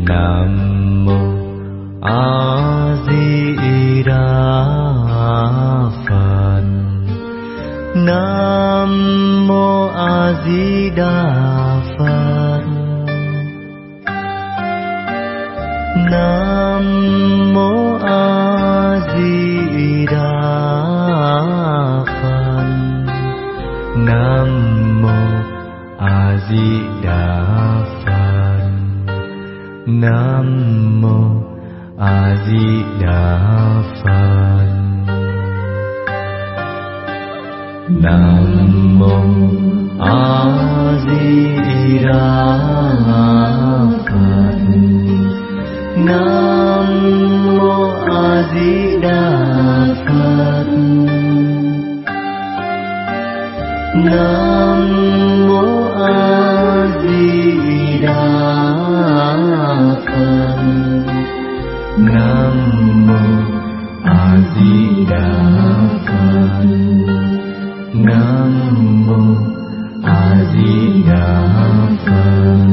Nam mô A Di Đà Phật. Nam mô A Di Đà Phật. Nam mô A Di Đà Phật. Nam mô A Di Đà Phật. Nam mô A Di Đà Phật. Nam mô A Di Đà Phật. Nam mô A Di Đà Phật. Nam mô A Di Đà Phật. Nam mô A Di Đà Phật. Nam mô A Di Đà Phật.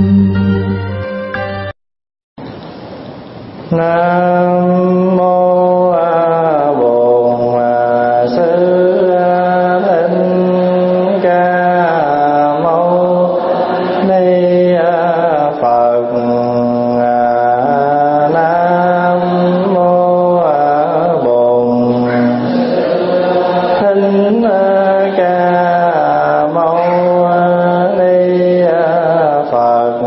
Nam mô A Bổn Sư Thích Ca Mâu Ni Phật. Nam mô A Bổn Thích Ca Mâu Ni Phật.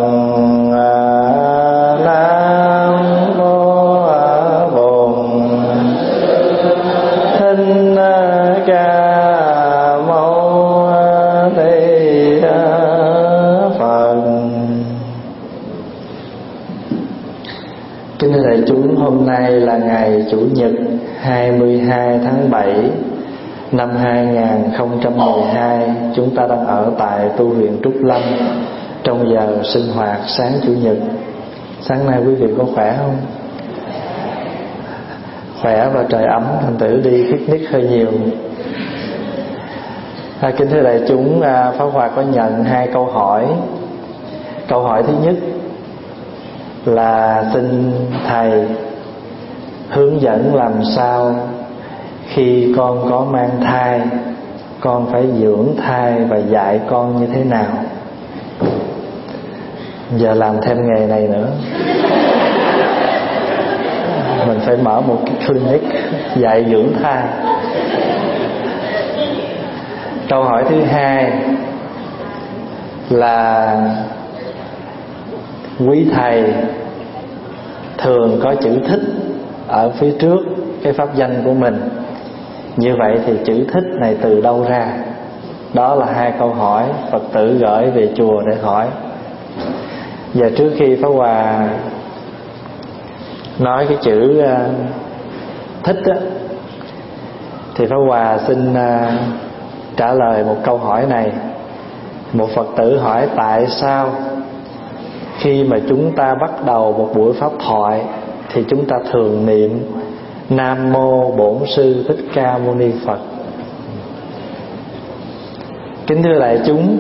Kính thưa đại chúng, hôm nay là ngày Chủ nhật 22 tháng 7 năm 2012. Chúng ta đang ở tại tu viện Trúc Lâm trong giờ sinh hoạt sáng Chủ nhật. Sáng nay quý vị có khỏe không? Khỏe và trời ấm, thành thử đi picnic hơi nhiều. Kính thưa đại chúng, Pháp Hòa có nhận 2 câu hỏi. Câu hỏi thứ nhất là xin Thầy hướng dẫn làm sao khi con có mang thai, con phải dưỡng thai và dạy con như thế nào. Giờ làm thêm nghề này nữa, mình phải mở một cái clinic dạy dưỡng thai. Câu hỏi thứ hai là quý thầy thường có chữ thích ở phía trước cái pháp danh của mình. Như vậy thì chữ thích này từ đâu ra? Đó là 2 câu hỏi Phật tử gửi về chùa để hỏi. Và trước khi Pháp Hòa nói cái chữ thích á, thì Pháp Hòa xin trả lời một câu hỏi này. Một Phật tử hỏi tại sao khi mà chúng ta bắt đầu một buổi pháp thoại thì chúng ta thường niệm Nam Mô Bổn Sư Thích Ca Mâu Ni Phật. Kính thưa đại chúng,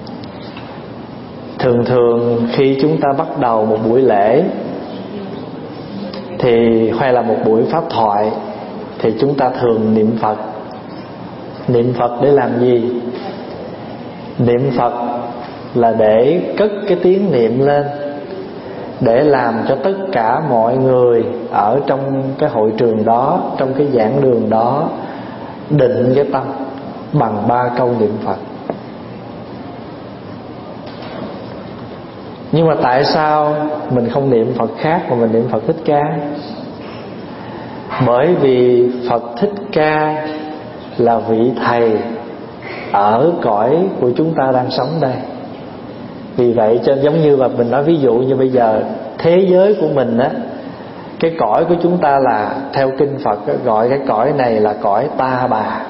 thường khi chúng ta bắt đầu một buổi lễ thì hay là một buổi pháp thoại thì chúng ta thường niệm Phật. Niệm Phật để làm gì? Niệm Phật là để cất cái tiếng niệm lên, để làm cho tất cả mọi người ở trong cái hội trường đó, trong cái giảng đường đó định cái tâm bằng 3 câu niệm Phật. Nhưng mà tại sao mình không niệm Phật khác mà mình niệm Phật Thích Ca? Bởi vì Phật Thích Ca là vị thầy ở cõi của chúng ta đang sống đây. Vì vậy cho giống như là mình nói ví dụ như bây giờ thế giới của mình á, cái cõi của chúng ta là theo kinh Phật á, gọi cái cõi này là cõi Ta Bà.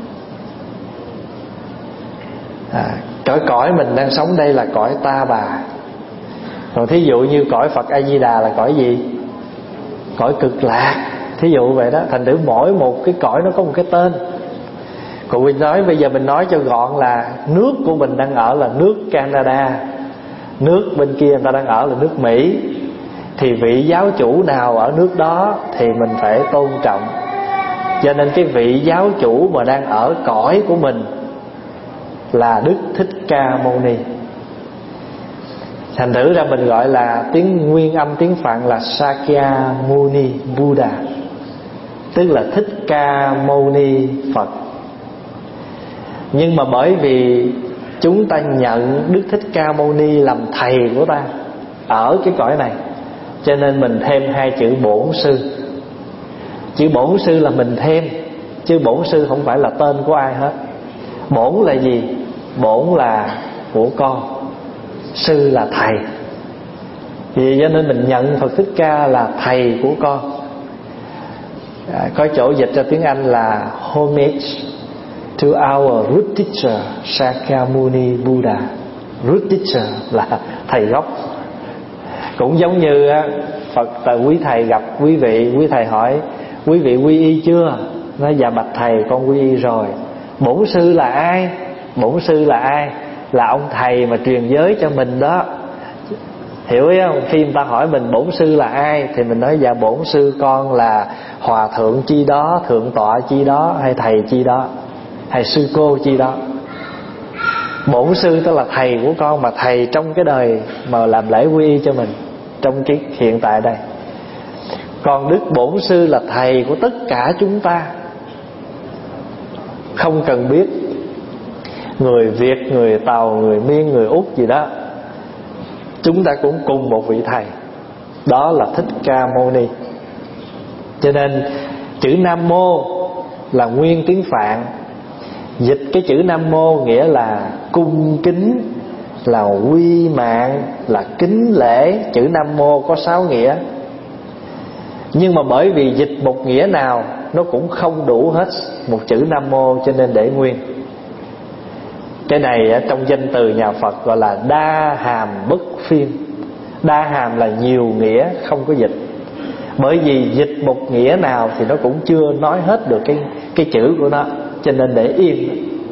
Cõi mình đang sống đây là cõi Ta Bà. Còn thí dụ như cõi Phật A Di Đà là cõi gì? Cõi Cực Lạc. Thí dụ vậy đó. Thành thử mỗi một cái cõi nó có một cái tên. Còn mình nói bây giờ mình nói cho gọn là nước của mình đang ở là nước Canada, nước bên kia người ta đang ở là nước Mỹ. thì vị giáo chủ nào ở nước đó thì mình phải tôn trọng. Cho nên cái vị giáo chủ mà đang ở cõi của mình là Đức Thích Ca Mâu Ni. Thành thử ra mình gọi là tiếng nguyên âm tiếng Phạn là Sakya Muni Buddha, tức là Thích Ca Mâu Ni Phật. Nhưng mà bởi vì chúng ta nhận Đức Thích Ca Mâu Ni làm thầy của ta ở cái cõi này, cho nên mình thêm hai chữ bổn sư. Chữ bổn sư là mình thêm, chứ bổn sư không phải là tên của ai hết. Bổn là gì? Bổn là của con, sư là thầy. Vì cho nên mình nhận Phật Thích Ca là thầy của con. Có chỗ dịch ra tiếng Anh là homage to our root teacher Sakyamuni Buddha. Root teacher là thầy gốc. Cũng giống như Phật quý thầy gặp quý vị, quý thầy hỏi quý vị quy y chưa? Nói dạ bạch thầy con quy y rồi. Bổn sư là ai? Bổn sư là ai? Là ông thầy mà truyền giới cho mình đó. Hiểu ý không? Khi người ta hỏi mình bổn sư là ai thì mình nói dạ bổn sư con là hòa thượng chi đó, thượng tọa chi đó, hay thầy chi đó, hay sư cô chi đó. Bổn sư tức là thầy của con, mà thầy trong cái đời mà làm lễ quy y cho mình trong cái hiện tại đây. Còn Đức Bổn Sư là thầy của tất cả chúng ta. Không cần biết người Việt, người Tàu, người Miên, người Úc gì đó, chúng ta cũng cùng một vị thầy, đó là Thích Ca Mâu Ni. Cho nên chữ Nam Mô là nguyên tiếng Phạn. Dịch cái chữ Nam Mô nghĩa là cung kính, là quy mạng, là kính lễ. Chữ Nam Mô có 6 nghĩa, nhưng mà bởi vì dịch một nghĩa nào nó cũng không đủ hết một chữ Nam Mô, cho nên để nguyên. Cái này trong danh từ nhà Phật gọi là đa hàm bất phiên. Đa hàm là nhiều nghĩa, không có dịch. Bởi vì dịch một nghĩa nào thì nó cũng chưa nói hết được cái chữ của nó, cho nên để yên.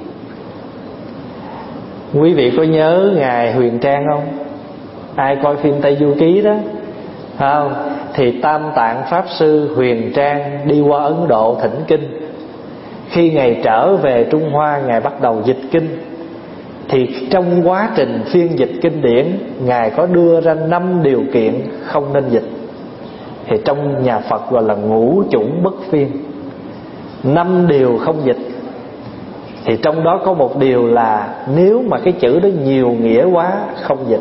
Quý vị có nhớ Ngài Huyền Trang không? Ai coi phim Tây Du Ký đó, không? Thì Tam Tạng Pháp Sư Huyền Trang đi qua Ấn Độ thỉnh kinh. Khi Ngài trở về Trung Hoa, Ngài bắt đầu dịch kinh. Thì trong quá trình phiên dịch kinh điển, Ngài có đưa ra 5 điều kiện không nên dịch. Thì trong nhà Phật gọi là ngũ chủng bất phiên. 5 điều không dịch. Thì trong đó có một điều là nếu mà cái chữ đó nhiều nghĩa quá, không dịch.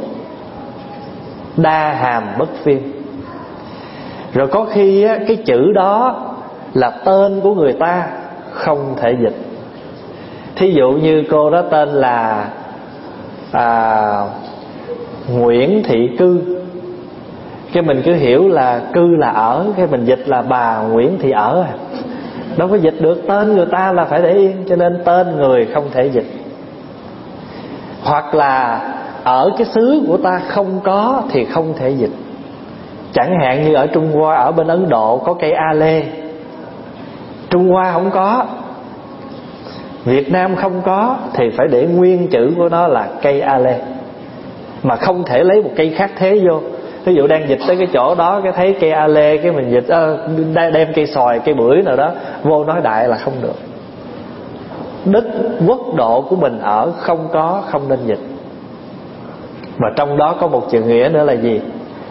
Đa hàm bất phiên. Rồi có khi cái chữ đó là tên của người ta, không thể dịch. Thí dụ như cô đó tên là Nguyễn Thị Cư, cái mình cứ hiểu là cư là ở, cái mình dịch là bà Nguyễn Thị ở. Đâu có dịch được, tên người ta là phải để yên, cho nên tên người không thể dịch. Hoặc là ở cái xứ của ta không có thì không thể dịch. Chẳng hạn như ở Trung Hoa, ở bên Ấn Độ có cây A Lê, Trung Hoa không có, Việt Nam không có, thì phải để nguyên chữ của nó là cây A Lê, mà không thể lấy một cây khác thế vô. Ví dụ đang dịch tới cái chỗ đó, cái thấy cây A Lê, cái mình dịch đem cây xoài, cây bưởi nào đó vô nói đại là không được. Đất quốc độ của mình ở không có, không nên dịch. Mà trong đó có một chữ nghĩa nữa là gì?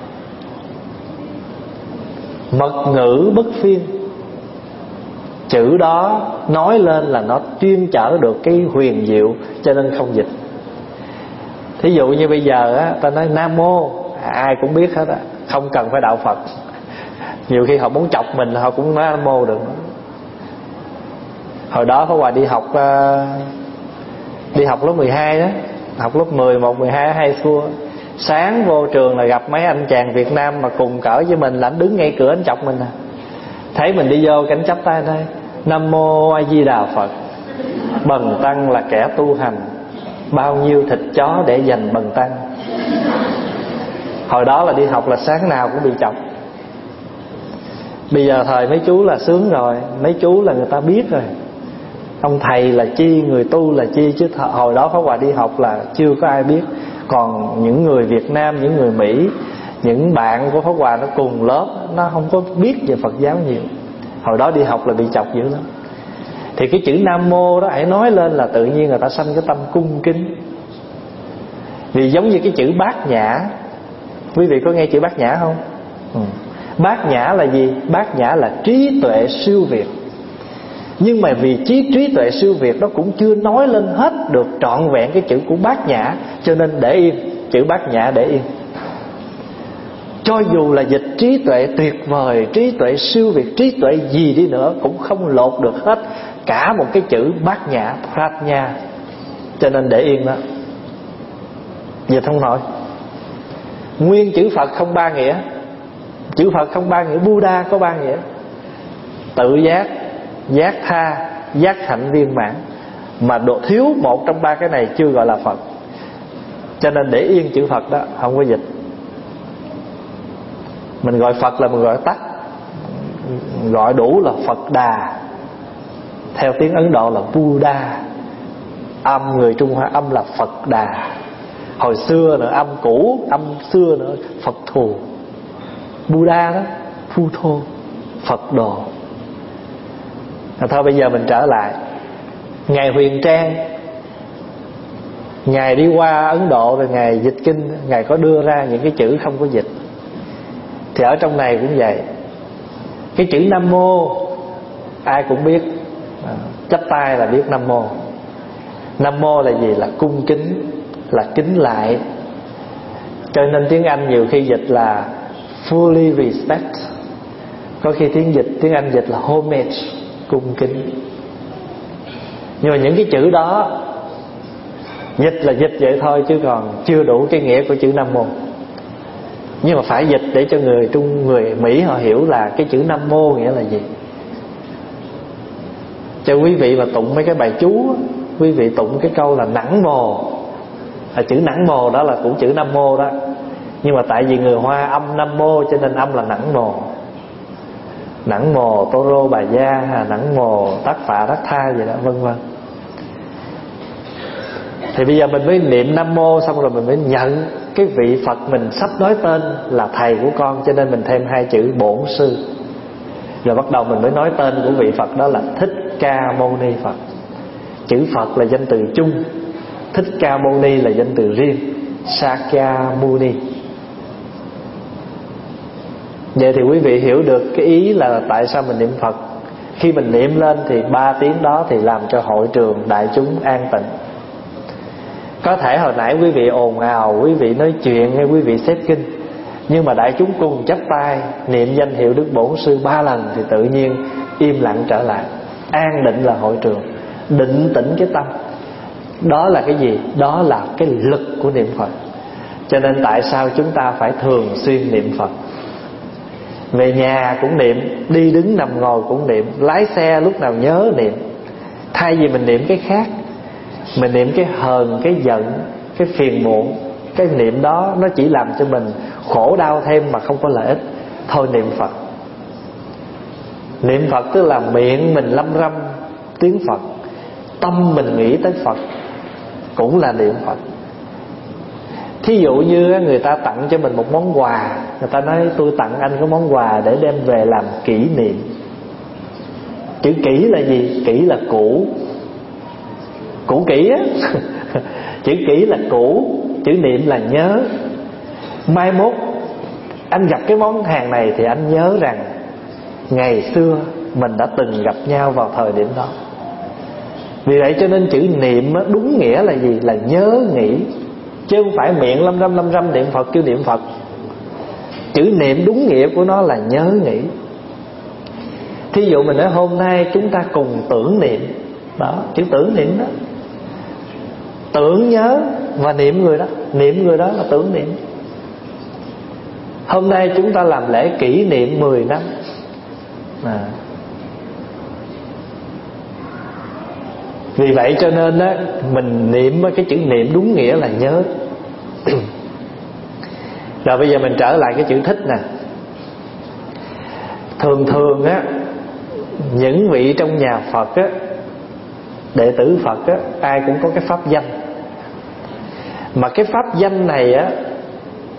Mật ngữ bất phiên. Chữ đó nói lên là nó chuyên chở được cái huyền diệu, cho nên không dịch. Thí dụ như bây giờ ta nói Nam Mô, ai cũng biết hết á, không cần phải đạo Phật. Nhiều khi họ muốn chọc mình, họ cũng nói Nam Mô được. Hồi đó Pháp Hòa đi học lớp 12 đó, học lớp 10, 11, 12 hay xưa. Sáng vô trường là gặp mấy anh chàng Việt Nam mà cùng cỡ với mình, là anh đứng ngay cửa anh chọc mình. Thấy mình đi vô, cảnh chắp tay thôi: Nam Mô A Di Đà Phật. Bần tăng là kẻ tu hành, bao nhiêu thịt chó để dành bần tăng. Hồi đó là đi học là sáng nào cũng bị chọc. Bây giờ thời mấy chú là sướng rồi, mấy chú là người ta biết rồi. Ông thầy là chi, người tu là chi, chứ hồi đó Pháp Hòa đi học là chưa có ai biết. Còn những người Việt Nam, những người Mỹ, Những bạn của Pháp Hòa nó cùng lớp, nó không có biết về Phật giáo nhiều. Hồi đó đi học là bị chọc dữ lắm. Thì cái chữ Nam Mô đó hãy nói lên là tự nhiên người ta sanh cái tâm cung kính. Vì giống như cái chữ Bát Nhã. Quý vị có nghe chữ Bát Nhã không? Bát Nhã là gì? Bát Nhã là trí tuệ siêu việt. Nhưng mà vì trí tuệ siêu việt đó cũng chưa nói lên hết được trọn vẹn cái chữ của Bát Nhã, cho nên để yên, chữ Bát Nhã để yên. Cho dù là dịch trí tuệ tuyệt vời, trí tuệ siêu việt, trí tuệ gì đi nữa cũng không lột được hết cả một cái chữ Bát Nhã, Prajna. Cho nên để yên đó, dịch không nổi. Nguyên chữ Phật không ba nghĩa. Chữ Phật không ba nghĩa. Buddha có ba nghĩa: tự giác, giác tha, giác hạnh viên mãn. Mà độ thiếu một trong ba cái này chưa gọi là Phật. Cho nên để yên chữ Phật đó, không có dịch. Mình gọi Phật là mình gọi tắt, gọi đủ là Phật Đà. Theo tiếng Ấn Độ là Buddha. Âm người Trung Hoa âm là Phật Đà. Hồi xưa nữa âm cũ, âm xưa nữa Phật Thù. Buddha đó, Phu Thô, Phật Đồ. Thôi bây giờ mình trở lại. Ngài Huyền Trang, Ngài đi qua Ấn Độ rồi Ngài dịch kinh, Ngài có đưa ra những cái chữ không có dịch. Thì ở trong này cũng vậy. Cái chữ Nam Mô ai cũng biết, chắp tay là biết Nam Mô. Nam Mô là gì? Là cung kính, là kính lại. Cho nên tiếng Anh nhiều khi dịch là fully respect. Có khi tiếng Anh dịch là homage, cung kính. Nhưng mà những cái chữ đó dịch là dịch vậy thôi, chứ còn chưa đủ cái nghĩa của chữ Nam Mô. Nhưng mà phải dịch để cho người Mỹ họ hiểu là cái chữ Nam Mô nghĩa là gì. Cho quý vị mà tụng mấy cái bài chú, quý vị tụng cái câu là nẵng mồ. Chữ nẵng mồ đó là cũng chữ Nam Mô đó. Nhưng mà tại vì người Hoa âm Nam Mô cho nên âm là nẵng mồ. Nẵng mồ Toro Bà Gia, nẵng mồ Tác Phạ Tác Tha gì đó, vân vân. Thì bây giờ mình mới niệm Nam Mô xong rồi mình mới nhận cái vị Phật mình sắp nói tên là thầy của con. Cho nên mình thêm hai chữ Bổn Sư. Rồi bắt đầu mình mới nói tên của vị Phật đó là Thích Ca Mâu Ni Phật. Chữ Phật là danh từ chung, Thích Ca Mâu Ni là danh từ riêng, Sakyamuni. Vậy thì quý vị hiểu được cái ý là tại sao mình niệm Phật. Khi mình niệm lên thì 3 tiếng đó thì làm cho hội trường đại chúng an tịnh. Có thể hồi nãy quý vị ồn ào, quý vị nói chuyện hay quý vị xếp kinh, nhưng mà đại chúng cùng chắp tay niệm danh hiệu Đức Bổn Sư 3 lần thì tự nhiên im lặng trở lại. An định là hội trường, định tĩnh cái tâm. Đó là cái gì? Đó là cái lực của niệm Phật. Cho nên tại sao chúng ta phải thường xuyên niệm Phật? Về nhà cũng niệm, đi đứng nằm ngồi cũng niệm, lái xe lúc nào nhớ niệm. Thay vì mình niệm cái khác, mình niệm cái hờn, cái giận, cái phiền muộn, cái niệm đó nó chỉ làm cho mình khổ đau thêm mà không có lợi ích. Thôi niệm Phật. Niệm Phật tức là miệng mình lâm râm tiếng Phật, tâm mình nghĩ tới Phật, cũng là niệm Phật. Thí dụ như người ta tặng cho mình một món quà, người ta nói tôi tặng anh cái món quà để đem về làm kỷ niệm. Chữ kỷ là gì? Kỷ là cũ, cũ kỹ á. Chữ kỷ là cũ, chữ niệm là nhớ. Mai mốt anh gặp cái món hàng này thì anh nhớ rằng ngày xưa mình đã từng gặp nhau vào thời điểm đó. Vì vậy cho nên chữ niệm đúng nghĩa là gì? Là nhớ nghĩ, chứ không phải miệng lâm râm niệm Phật kêu niệm Phật. Chữ niệm đúng nghĩa của nó là nhớ nghĩ. Thí dụ mình nói hôm nay chúng ta cùng tưởng niệm. Đó, chữ tưởng niệm đó. Tưởng nhớ và niệm người đó. Niệm người đó là tưởng niệm. Hôm nay chúng ta làm lễ kỷ niệm 10 năm. Vì vậy cho nên á, mình niệm cái chữ niệm đúng nghĩa là nhớ. Rồi bây giờ mình trở lại cái chữ thích nè. Thường á, những vị trong nhà Phật á, đệ tử Phật á, ai cũng có cái pháp danh. Mà cái pháp danh này á,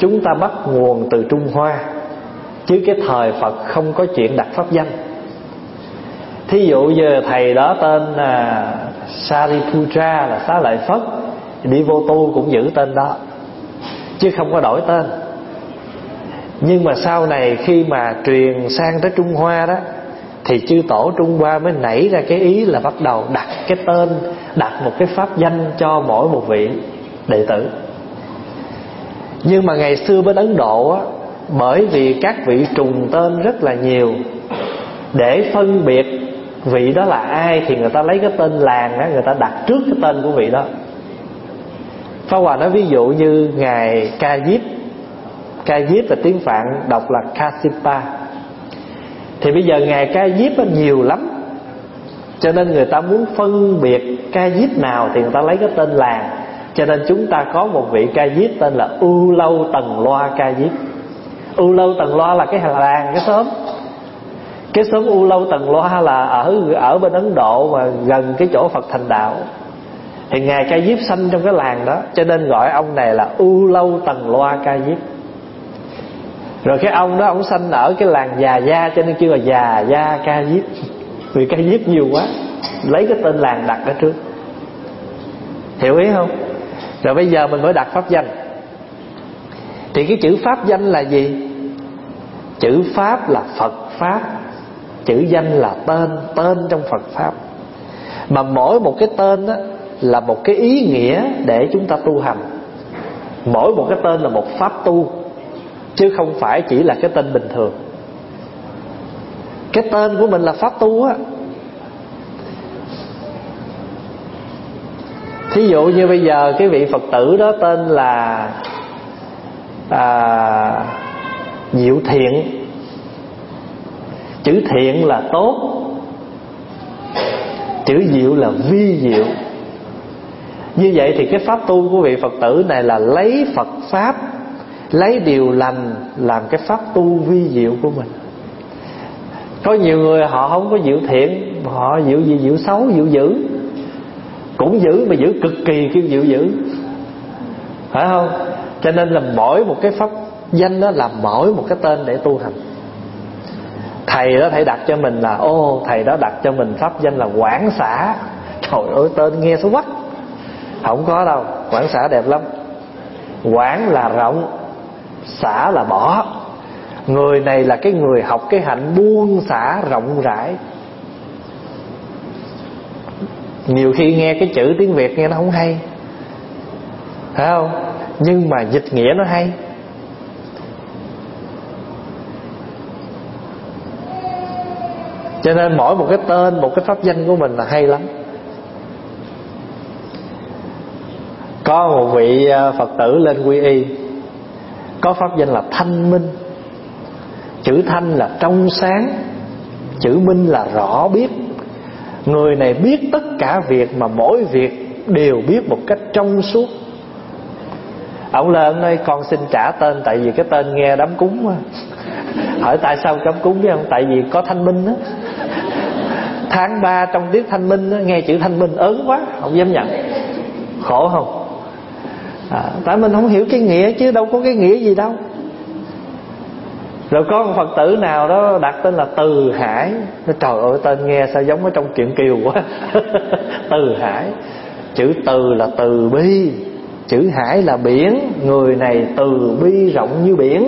chúng ta bắt nguồn từ Trung Hoa, chứ cái thời Phật không có chuyện đặt pháp danh. Thí dụ giờ thầy đó tên là Sariputra là Xá Lợi Phất, đi vô tu cũng giữ tên đó, chứ không có đổi tên. Nhưng mà sau này khi mà truyền sang tới Trung Hoa đó, thì chư tổ Trung Hoa mới nảy ra cái ý là bắt đầu đặt cái tên, đặt một cái pháp danh cho mỗi một vị đệ tử. Nhưng mà ngày xưa bên Ấn Độ á, bởi vì các vị trùng tên rất là nhiều, để phân biệt vị đó là ai thì người ta lấy cái tên làng đó, người ta đặt trước cái tên của vị đó. Pháp Hòa nói ví dụ như ngài Ca Diếp. Ca Diếp là tiếng Phạn đọc là Kassapa. Thì bây giờ ngài Ca Diếp nhiều lắm, cho nên người ta muốn phân biệt Ca Diếp nào thì người ta lấy cái tên làng. Cho nên chúng ta có một vị Ca Diếp tên là U Lâu Tần Loa Ca Diếp. U Lâu Tần Loa là cái làng, cái xóm. Cái xóm U Lâu Tần Loa là ở bên Ấn Độ mà gần cái chỗ Phật thành đạo. Thì ngài Ca Diếp sanh trong cái làng đó, cho nên gọi ông này là U Lâu Tần Loa Ca Diếp. Rồi cái ông đó ông sanh ở cái làng Già Gia, cho nên kêu là Già Gia Ca Diếp. Vì Ca Diếp nhiều quá, lấy cái tên làng đặt ở trước. Hiểu ý không? Rồi bây giờ mình mới đặt pháp danh. Thì cái chữ pháp danh là gì? Chữ pháp là Phật Pháp, chữ danh là tên, tên trong Phật Pháp. Mà mỗi một cái tên đó là một cái ý nghĩa để chúng ta tu hành. Mỗi một cái tên là một pháp tu, chứ không phải chỉ là cái tên bình thường. Cái tên của mình là pháp tu á. Thí dụ như bây giờ cái vị Phật tử đó tên là Diệu Thiện. Chữ thiện là tốt, chữ diệu là vi diệu. Như vậy thì cái pháp tu của vị Phật tử này là lấy Phật Pháp, lấy điều lành làm cái pháp tu vi diệu của mình. Có nhiều người họ không có diệu thiện, họ diệu gì? Diệu xấu, diệu dữ. Cũng dữ mà dữ cực kỳ kêu diệu dữ, phải không? Cho nên là mỗi một cái pháp danh đó là mỗi một cái tên để tu hành. Thầy đó thầy đặt cho mình là thầy đó đặt cho mình pháp danh là Quảng Xả. Trời ơi, tên nghe xấu quá. Không có đâu, Quảng Xả đẹp lắm. Quảng là rộng, xả là bỏ. Người này là cái người học cái hạnh buông xả rộng rãi. Nhiều khi nghe cái chữ tiếng Việt nghe nó không hay, phải không? Nhưng mà dịch nghĩa nó hay. Cho nên mỗi một cái tên, một cái pháp danh của mình là hay lắm. Có một vị Phật tử lên quy y, có pháp danh là Thanh Minh. Chữ thanh là trong sáng, chữ minh là rõ biết. Người này biết tất cả việc, mà mỗi việc đều biết một cách trong suốt. Ông lên ơi, con xin trả tên, tại vì cái tên nghe đám cúng á. Hỏi tại sao đám cúng biết không? Tại vì có thanh minh á. Tháng 3 trong tiết thanh minh á, nghe chữ thanh minh ớn quá, không dám nhận. Khổ không? Tại mình không hiểu cái nghĩa, chứ đâu có cái nghĩa gì đâu. Rồi có một Phật tử nào đó đặt tên là Từ Hải. Nói trời ơi, tên nghe sao giống ở trong truyện Kiều quá. Từ Hải. Chữ từ là từ bi, chữ hải là biển. Người này từ bi rộng như biển.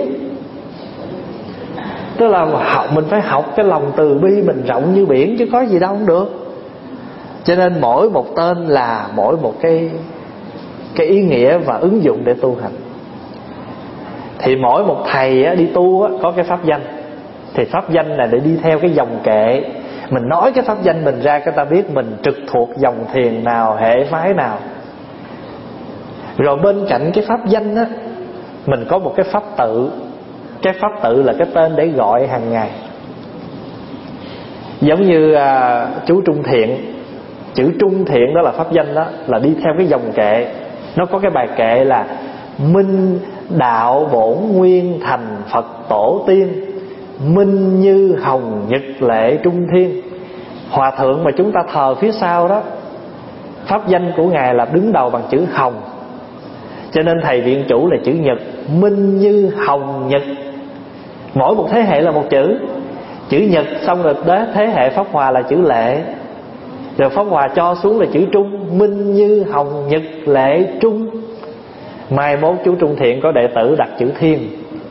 Tức là mình phải học cái lòng từ bi mình rộng như biển, chứ có gì đâu không được. Cho nên mỗi một tên là mỗi một cái ý nghĩa và ứng dụng để tu hành. Thì mỗi một thầy đi tu có cái pháp danh. Thì pháp danh là để đi theo cái dòng kệ. Mình nói cái pháp danh mình ra, cái ta biết mình trực thuộc dòng thiền nào, hệ phái nào. Rồi bên cạnh cái pháp danh á, mình có một cái pháp tự. Cái pháp tự là cái tên để gọi hàng ngày. Giống như chú Trung Thiện. Chữ Trung Thiện đó là pháp danh đó, là đi theo cái dòng kệ. Nó có cái bài kệ là Minh đạo bổn nguyên thành Phật tổ tiên, minh như hồng nhật lệ trung thiên. Hòa thượng mà chúng ta thờ phía sau đó, pháp danh của Ngài là đứng đầu bằng chữ hồng. Cho nên thầy Viện Chủ là chữ Nhật, minh như hồng nhật. Mỗi một thế hệ là một chữ. Chữ Nhật xong rồi đến thế hệ Pháp Hòa là chữ Lệ, rồi Pháp Hòa cho xuống là chữ Trung, minh như hồng nhật lệ trung. Mai mốt chú Trung Thiện có đệ tử đặt chữ Thiên.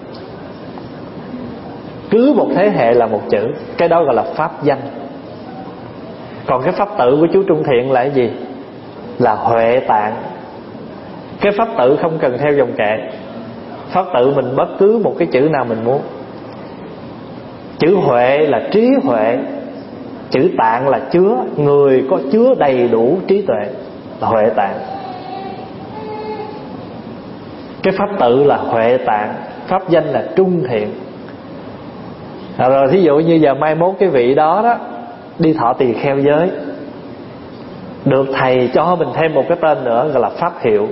Cứ một thế hệ là một chữ. Cái đó gọi là pháp danh. Còn cái pháp tự của chú Trung Thiện là cái gì? Là Huệ Tạng. Cái pháp tự không cần theo dòng kệ. Pháp tự mình bất cứ một cái chữ nào mình muốn. Chữ Huệ là trí huệ, chữ Tạng là chứa, người có chứa đầy đủ trí tuệ là Huệ Tạng. Cái pháp tự là Huệ Tạng, pháp danh là Trung Thiện. Rồi thí dụ như giờ mai mốt cái vị đó đó đi thọ tỳ kheo giới, được thầy cho mình thêm một cái tên nữa gọi là pháp hiệu.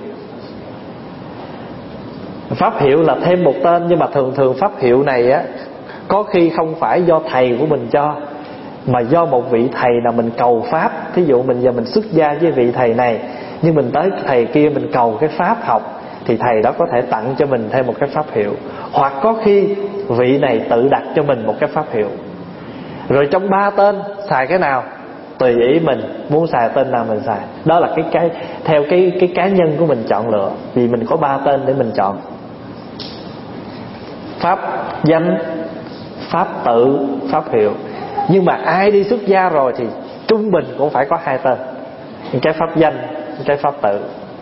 Pháp hiệu là thêm một tên, nhưng mà thường thường pháp hiệu này á, có khi không phải do thầy của mình cho, mà do một vị thầy nào mình cầu pháp. Thí dụ mình giờ mình xuất gia với vị thầy này, nhưng mình tới thầy kia mình cầu cái pháp học, thì thầy đó có thể tặng cho mình thêm một cái pháp hiệu. Hoặc có khi vị này tự đặt cho mình một cái pháp hiệu. Rồi trong 3 tên xài cái nào tùy ý mình, muốn xài tên nào mình xài. Đó là cái theo cái cá nhân của mình chọn lựa. Vì mình có 3 tên để mình chọn: pháp danh, pháp tự, pháp hiệu. Nhưng mà ai đi xuất gia rồi thì trung bình cũng phải có 2 tên: cái pháp danh, cái pháp tự.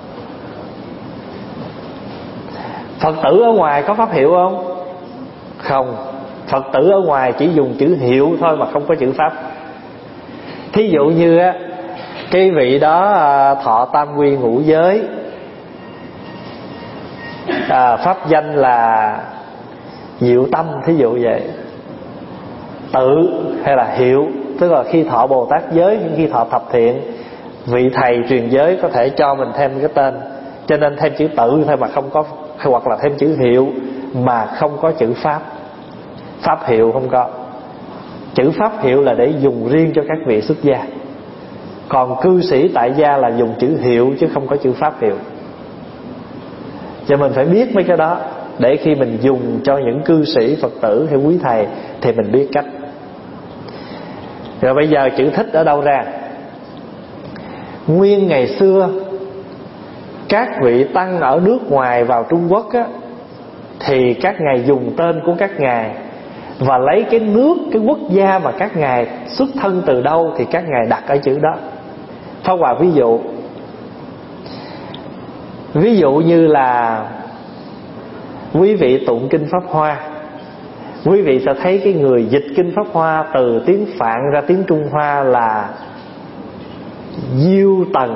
Phật tử ở ngoài có pháp hiệu không? Không. Phật tử ở ngoài chỉ dùng chữ hiệu thôi mà không có chữ pháp. Thí dụ như á, cái vị đó thọ tam quy ngũ giới, pháp danh là Diệu Tâm, thí dụ vậy. Tự hay là hiệu, tức là khi thọ Bồ Tát giới, khi thọ thập thiện, vị thầy truyền giới có thể cho mình thêm cái tên. Cho nên thêm chữ tự thôi mà không có, hoặc là thêm chữ hiệu mà không có chữ pháp. Pháp hiệu không có. Chữ pháp hiệu là để dùng riêng cho các vị xuất gia. Còn cư sĩ tại gia là dùng chữ hiệu chứ không có chữ pháp hiệu. Cho mình phải biết mấy cái đó, để khi mình dùng cho những cư sĩ Phật tử hay quý thầy thì mình biết cách. Rồi bây giờ chữ Thích ở đâu ra? Nguyên ngày xưa các vị tăng ở nước ngoài vào Trung Quốc á, thì các ngài dùng tên của các ngài và lấy cái nước, cái quốc gia mà các ngài xuất thân từ đâu thì các ngài đặt ở chữ đó. Pháp Hòa ví dụ như là quý vị tụng kinh Pháp Hoa, quý vị sẽ thấy cái người dịch kinh Pháp Hoa từ tiếng Phạn ra tiếng Trung Hoa là Diêu Tần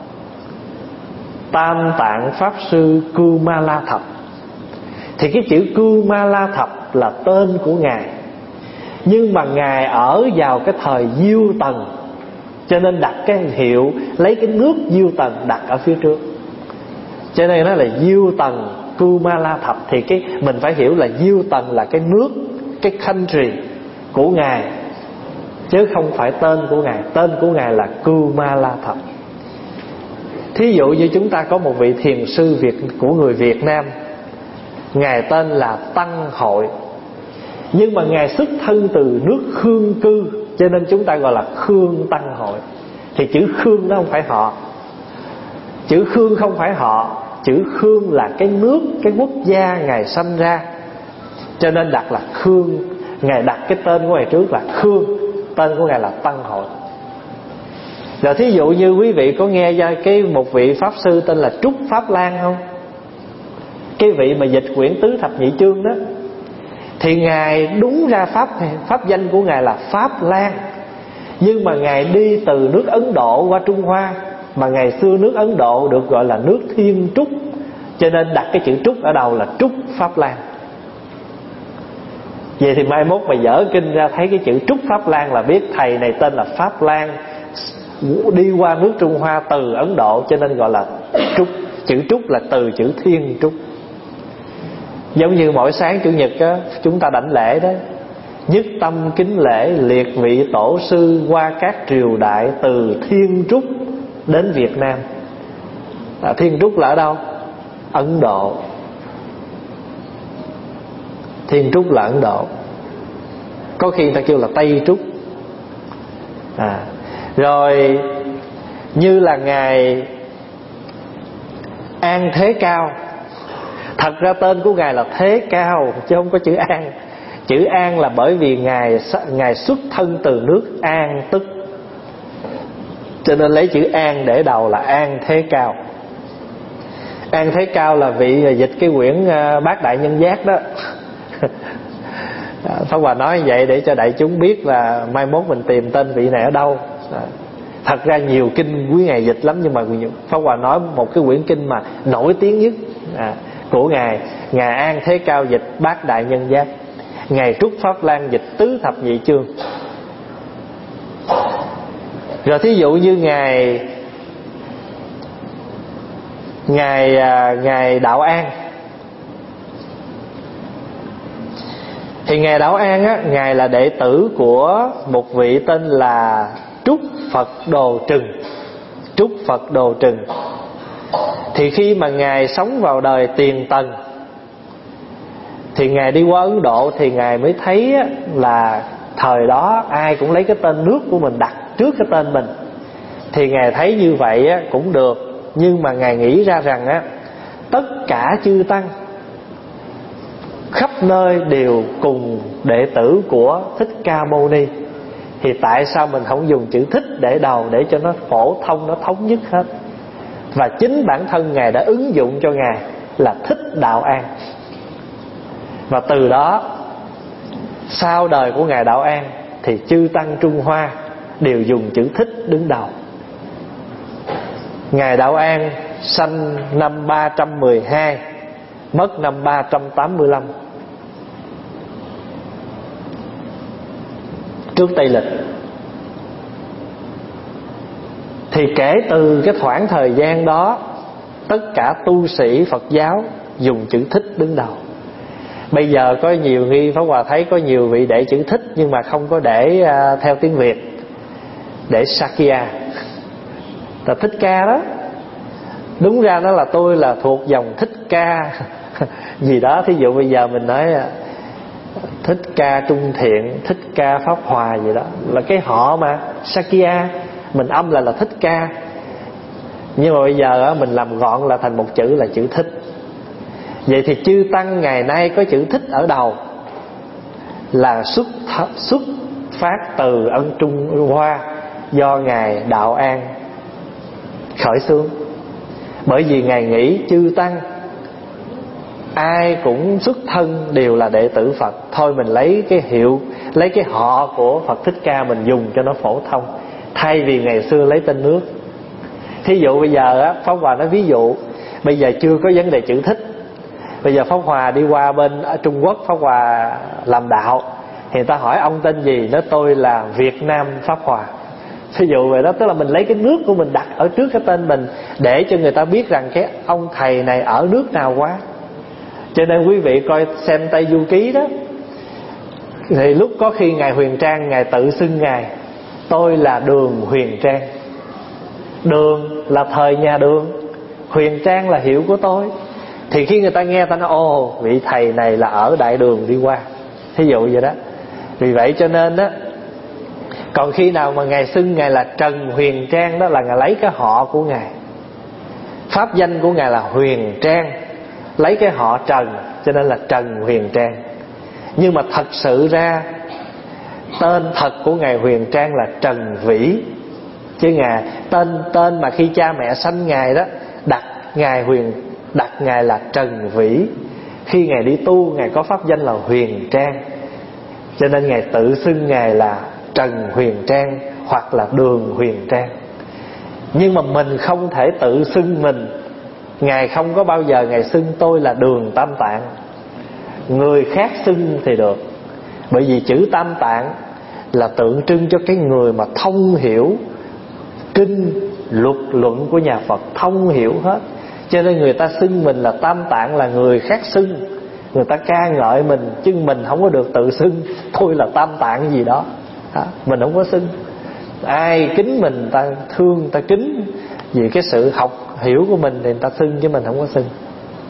Tam Tạng Pháp Sư Cưu Ma La Thập. Thì cái chữ Cưu Ma La Thập là tên của ngài, nhưng mà ngài ở vào cái thời Diêu Tần, cho nên đặt cái hiệu, lấy cái nước Diêu Tần đặt ở phía trước, cho nên nó là Diêu Tần Cưu Ma La Thập. Thì cái mình phải hiểu là Diêu Tần là cái nước, cái country của ngài, chứ không phải tên của ngài. Tên của ngài là Cưu Ma La Thập. Thí dụ như chúng ta có một vị thiền sư của người Việt Nam, ngài tên là Tăng Hội, nhưng mà ngài xuất thân từ nước Khương cư, cho nên chúng ta gọi là Khương Tăng Hội. Thì chữ Khương nó không phải họ, chữ Khương không phải họ, chữ Khương là cái nước, cái quốc gia ngài sanh ra, cho nên đặt là Khương. Ngài đặt cái tên của ngài trước là Khương, tên của ngài là Tăng Hội. Rồi thí dụ như quý vị có nghe ra một vị pháp sư tên là Trúc Pháp Lan không? Cái vị mà dịch quyển Tứ Thập Nhị Chương đó, thì ngài đúng ra pháp danh của ngài là Pháp Lan, nhưng mà ngài đi từ nước Ấn Độ qua Trung Hoa, mà ngày xưa nước Ấn Độ được gọi là nước Thiên Trúc, cho nên đặt cái chữ Trúc ở đầu là Trúc Pháp Lan. Vậy thì mai mốt mà dở kinh ra thấy cái chữ Trúc Pháp Lan là biết thầy này tên là Pháp Lan, đi qua nước Trung Hoa từ Ấn Độ, cho nên gọi là Trúc. Chữ Trúc là từ chữ Thiên Trúc. Giống như mỗi sáng Chủ nhật á, chúng ta đảnh lễ đó: nhất tâm kính lễ liệt vị tổ sư qua các triều đại, từ Thiên Trúc đến Việt Nam. Thiên Trúc là ở đâu? Ấn Độ. Thiên Trúc là Ấn Độ, có khi người ta kêu là Tây Trúc. Rồi như là Ngài An Thế Cao. Thật ra tên của Ngài là Thế Cao chứ không có chữ An. Chữ An là bởi vì Ngài xuất thân từ nước An Tức, cho nên lấy chữ An để đầu là An Thế Cao. An Thế Cao là vị dịch cái quyển Bát Đại Nhân Giác đó. Pháp Hòa nói vậy để cho đại chúng biết là mai mốt mình tìm tên vị này ở đâu. Thật ra nhiều kinh quý Ngài dịch lắm, nhưng mà Pháp Hòa nói một cái quyển kinh mà nổi tiếng nhất của Ngài An Thế Cao dịch Bát Đại Nhân Giác, Ngài Trúc Pháp Lan dịch Tứ Thập Nhị Chương. Rồi thí dụ như Ngài Đạo An. Thì Ngài Đạo An á, Ngài là đệ tử của một vị tên là Trúc Phật Đồ Trừng. Trúc Phật Đồ Trừng. Thì khi mà Ngài sống vào đời Tiền Tần, thì Ngài đi qua Ấn Độ, thì Ngài mới thấy á, là thời đó ai cũng lấy cái tên nước của mình đặt trước cái tên mình. Thì Ngài thấy như vậy á, cũng được. Nhưng mà Ngài nghĩ ra rằng á, tất cả chư tăng khắp nơi đều cùng đệ tử của Thích Ca Mâu Ni, thì tại sao mình không dùng chữ Thích để đầu để cho nó phổ thông, nó thống nhất hết. Và chính bản thân Ngài đã ứng dụng cho Ngài là Thích Đạo An. Và từ đó sau đời của Ngài Đạo An thì chư tăng Trung Hoa đều dùng chữ Thích đứng đầu. Ngài Đạo An sanh năm 312, mất năm 385 trước Tây Lịch. Thì kể từ cái khoảng thời gian đó, tất cả tu sĩ Phật giáo dùng chữ Thích đứng đầu. Bây giờ có nhiều nghi Pháp Hòa thấy có nhiều vị để chữ Thích nhưng mà không có để theo tiếng Việt, để Sakya, là Thích Ca đó. Đúng ra nó là tôi là thuộc dòng Thích Ca gì đó. Thí dụ bây giờ mình nói Thích Ca Trung Thiện, Thích Ca Pháp Hòa gì đó, là cái họ mà Sakya, mình âm là Thích Ca. Nhưng mà bây giờ mình làm gọn là thành một chữ là chữ Thích. Vậy thì chư tăng ngày nay có chữ Thích ở đầu là xuất phát từ Ấn Trung Hoa, do Ngài Đạo An khởi xướng. Bởi vì Ngài nghĩ chư tăng ai cũng xuất thân đều là đệ tử Phật, thôi mình lấy cái hiệu, lấy cái họ của Phật Thích Ca mình dùng cho nó phổ thông, thay vì ngày xưa lấy tên nước. Thí dụ bây giờ á, Pháp Hòa nói ví dụ bây giờ chưa có vấn đề chữ Thích. Bây giờ Pháp Hòa đi qua bên ở Trung Quốc, Pháp Hòa làm đạo, thì người ta hỏi ông tên gì, nói tôi là Việt Nam Pháp Hòa. Ví dụ vậy đó, tức là mình lấy cái nước của mình đặt ở trước cái tên mình, để cho người ta biết rằng cái ông thầy này ở nước nào quá. Cho nên quý vị coi xem Tây Du Ký đó, thì lúc có khi Ngài Huyền Trang, Ngài tự xưng Ngài tôi là Đường Huyền Trang. Đường là thời nhà Đường, Huyền Trang là hiệu của tôi. Thì khi người ta nghe ta nói ồ, vị thầy này là ở Đại Đường đi qua, thí dụ vậy đó. Vì vậy cho nên đó, còn khi nào mà Ngài xưng Ngài là Trần Huyền Trang, đó là Ngài lấy cái họ của Ngài. Pháp danh của Ngài là Huyền Trang, lấy cái họ Trần, cho nên là Trần Huyền Trang. Nhưng mà thật sự ra tên thật của Ngài Huyền Trang là Trần Vĩ. Chứ Ngài tên mà khi cha mẹ sanh Ngài đó, đặt Ngài là Trần Vĩ. Khi Ngài đi tu, Ngài có pháp danh là Huyền Trang, cho nên Ngài tự xưng Ngài là Trần Huyền Trang hoặc là Đường Huyền Trang. Nhưng mà mình không thể tự xưng mình. Ngài không có bao giờ Ngài xưng tôi là Đường Tam Tạng. Người khác xưng thì được, bởi vì chữ Tam Tạng là tượng trưng cho cái người mà thông hiểu kinh luật luận của nhà Phật, thông hiểu hết. Cho nên người ta xưng mình là Tam Tạng là người khác xưng, người ta ca ngợi mình, chứ mình không có được tự xưng tôi là Tam Tạng gì đó. Mình không có xưng. Ai kính mình, ta thương, ta kính vì cái sự học hiểu của mình thì người ta xưng, chứ mình không có xưng.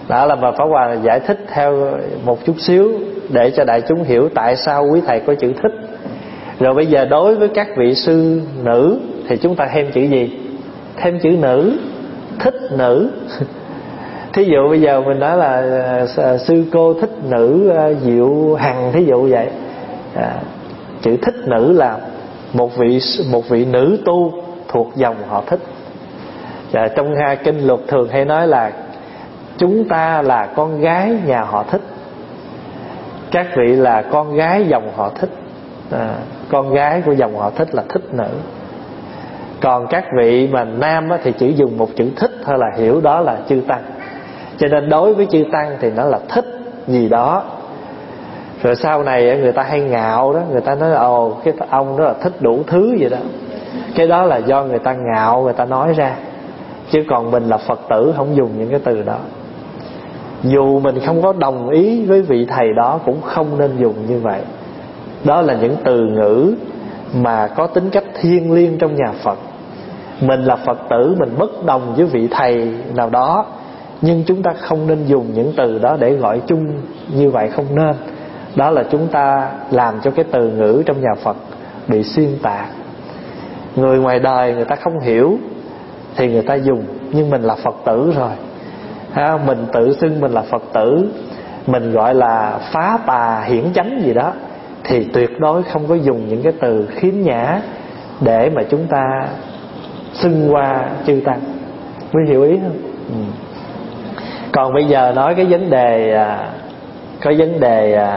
Đó là bà Pháp Hòa giải thích theo một chút xíu để cho đại chúng hiểu tại sao quý thầy có chữ thích. Rồi bây giờ đối với các vị sư nữ thì chúng ta thêm chữ gì? Thêm chữ nữ, thích nữ. Thí dụ bây giờ mình nói là sư cô thích nữ Diệu Hằng, thí dụ vậy. Chữ thích nữ là một vị nữ tu thuộc dòng họ Thích. Trong kinh luật thường hay nói là chúng ta là con gái nhà họ Thích, các vị là con gái dòng họ Thích. Con gái của dòng họ Thích là thích nữ. Còn các vị mà nam thì chỉ dùng một chữ thích thôi là hiểu đó là chư tăng. Cho nên đối với chư tăng thì nó là thích gì đó. Rồi sau này người ta hay ngạo đó, người ta nói ồ cái ông đó là thích đủ thứ vậy đó. Cái đó là do người ta ngạo, người ta nói ra. Chứ còn mình là Phật tử không dùng những cái từ đó. Dù mình không có đồng ý với vị thầy đó cũng không nên dùng như vậy. Đó là những từ ngữ mà có tính cách thiêng liêng trong nhà Phật. Mình là Phật tử, mình bất đồng với vị thầy nào đó, nhưng chúng ta không nên dùng những từ đó để gọi chung như vậy, không nên. Đó là chúng ta làm cho cái từ ngữ trong nhà Phật bị xuyên tạc. Người ngoài đời người ta không hiểu thì người ta dùng, nhưng mình là Phật tử rồi, mình tự xưng mình là Phật tử, mình gọi là phá tà hiển chánh gì đó, thì tuyệt đối không có dùng những cái từ khiếm nhã để mà chúng ta xưng qua chư tăng. Quý hiểu ý không? Còn bây giờ nói cái vấn đề có vấn đề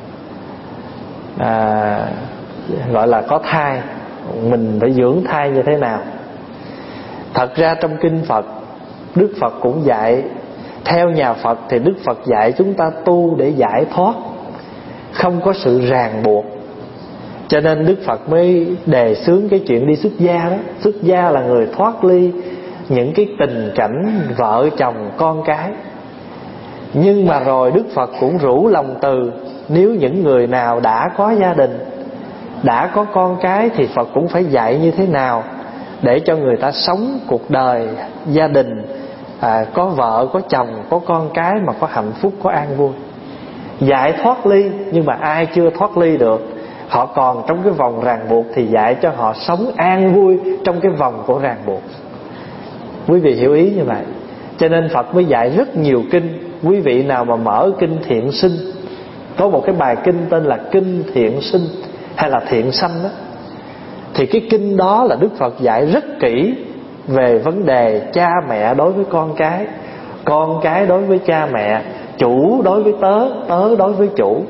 gọi là có thai, mình phải dưỡng thai như thế nào. Thật ra trong kinh Phật, Đức Phật cũng dạy. Theo nhà Phật thì Đức Phật dạy chúng ta tu để giải thoát, không có sự ràng buộc. Cho nên Đức Phật mới đề xướng cái chuyện đi xuất gia đó. Xuất gia là người thoát ly những cái tình cảnh vợ chồng con cái. Nhưng mà rồi Đức Phật cũng rủ lòng từ, nếu những người nào đã có gia đình, đã có con cái, thì Phật cũng phải dạy như thế nào để cho người ta sống cuộc đời gia đình, có vợ, có chồng, có con cái mà có hạnh phúc, có an vui. Dạy thoát ly, nhưng mà ai chưa thoát ly được, họ còn trong cái vòng ràng buộc, thì dạy cho họ sống an vui trong cái vòng của ràng buộc. Quý vị hiểu ý như vậy. Cho nên Phật mới dạy rất nhiều kinh. Quý vị nào mà mở kinh Thiện Sinh, có một cái bài kinh tên là Kinh Thiện Sinh hay là Thiện Sanh đó, thì cái kinh đó là Đức Phật dạy rất kỹ về vấn đề cha mẹ đối với con cái đối với cha mẹ, chủ đối với tớ, tớ đối với chủ.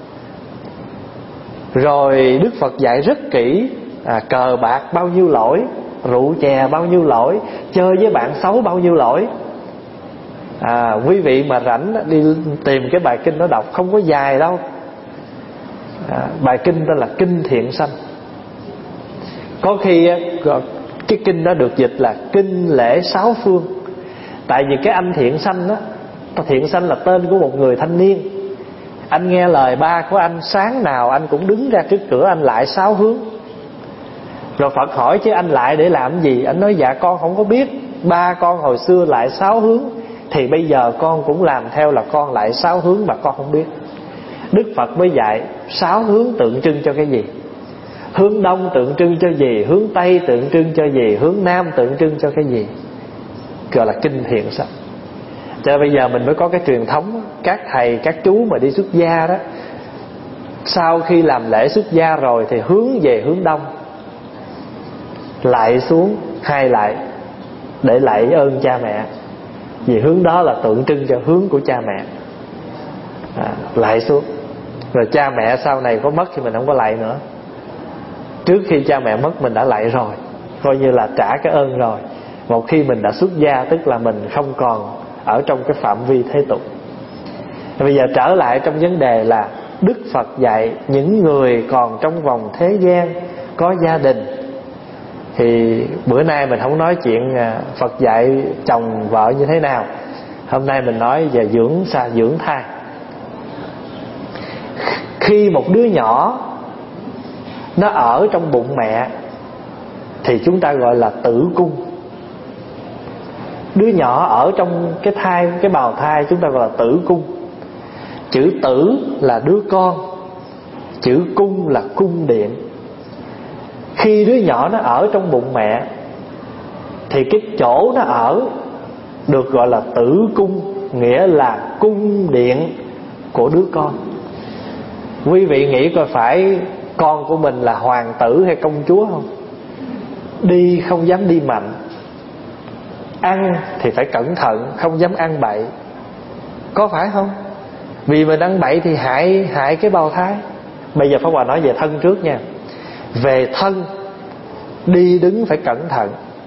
Rồi Đức Phật dạy rất kỹ cờ bạc bao nhiêu lỗi, rượu chè bao nhiêu lỗi, chơi với bạn xấu bao nhiêu lỗi. Quý vị mà rảnh đi tìm cái bài kinh đó đọc, không có dài đâu. Bài kinh tên là Kinh Thiện Sanh. Có khi cái kinh đó được dịch là Kinh Lễ Sáu Phương. Tại vì cái anh Thiện Sanh đó, Thiện Sanh là tên của một người thanh niên. Anh nghe lời ba của anh, sáng nào anh cũng đứng ra trước cửa anh lại 6 hướng. Rồi Phật hỏi chứ anh lại để làm gì? Anh nói dạ con không có biết, ba con hồi xưa lại 6 hướng, thì bây giờ con cũng làm theo là con lại 6 hướng mà con không biết. Đức Phật mới dạy 6 hướng tượng trưng cho cái gì, hướng đông tượng trưng cho gì, hướng tây tượng trưng cho gì, hướng nam tượng trưng cho cái gì, gọi là Kinh Thiện Sanh. Cho bây giờ mình mới có cái truyền thống, các thầy các chú mà đi xuất gia đó, sau khi làm lễ xuất gia rồi thì hướng về hướng đông, lại xuống 2 lại để lạy ơn cha mẹ, vì hướng đó là tượng trưng cho hướng của cha mẹ. Lạy xuống. Rồi cha mẹ sau này có mất thì mình không có lạy nữa. Trước khi cha mẹ mất mình đã lạy rồi, coi như là trả cái ơn rồi. Một khi mình đã xuất gia tức là mình không còn ở trong cái phạm vi thế tục. Bây giờ trở lại trong vấn đề là Đức Phật dạy những người còn trong vòng thế gian, có gia đình. Thì bữa nay mình không nói chuyện Phật dạy chồng vợ như thế nào. Hôm nay mình nói về dưỡng thai. Khi một đứa nhỏ nó ở trong bụng mẹ thì chúng ta gọi là tử cung. Đứa nhỏ ở trong cái thai, cái bào thai chúng ta gọi là tử cung. Chữ tử là đứa con, chữ cung là cung điện. Khi đứa nhỏ nó ở trong bụng mẹ thì cái chỗ nó ở được gọi là tử cung, nghĩa là cung điện của đứa con. Quý vị nghĩ coi phải con của mình là hoàng tử hay công chúa không? Đi không dám đi mạnh, ăn thì phải cẩn thận, không dám ăn bậy, có phải không? Vì mình ăn bậy thì hại cái bào thai. Bây giờ Pháp Hòa nói về thân trước nha. Về thân, đi đứng phải cẩn thận,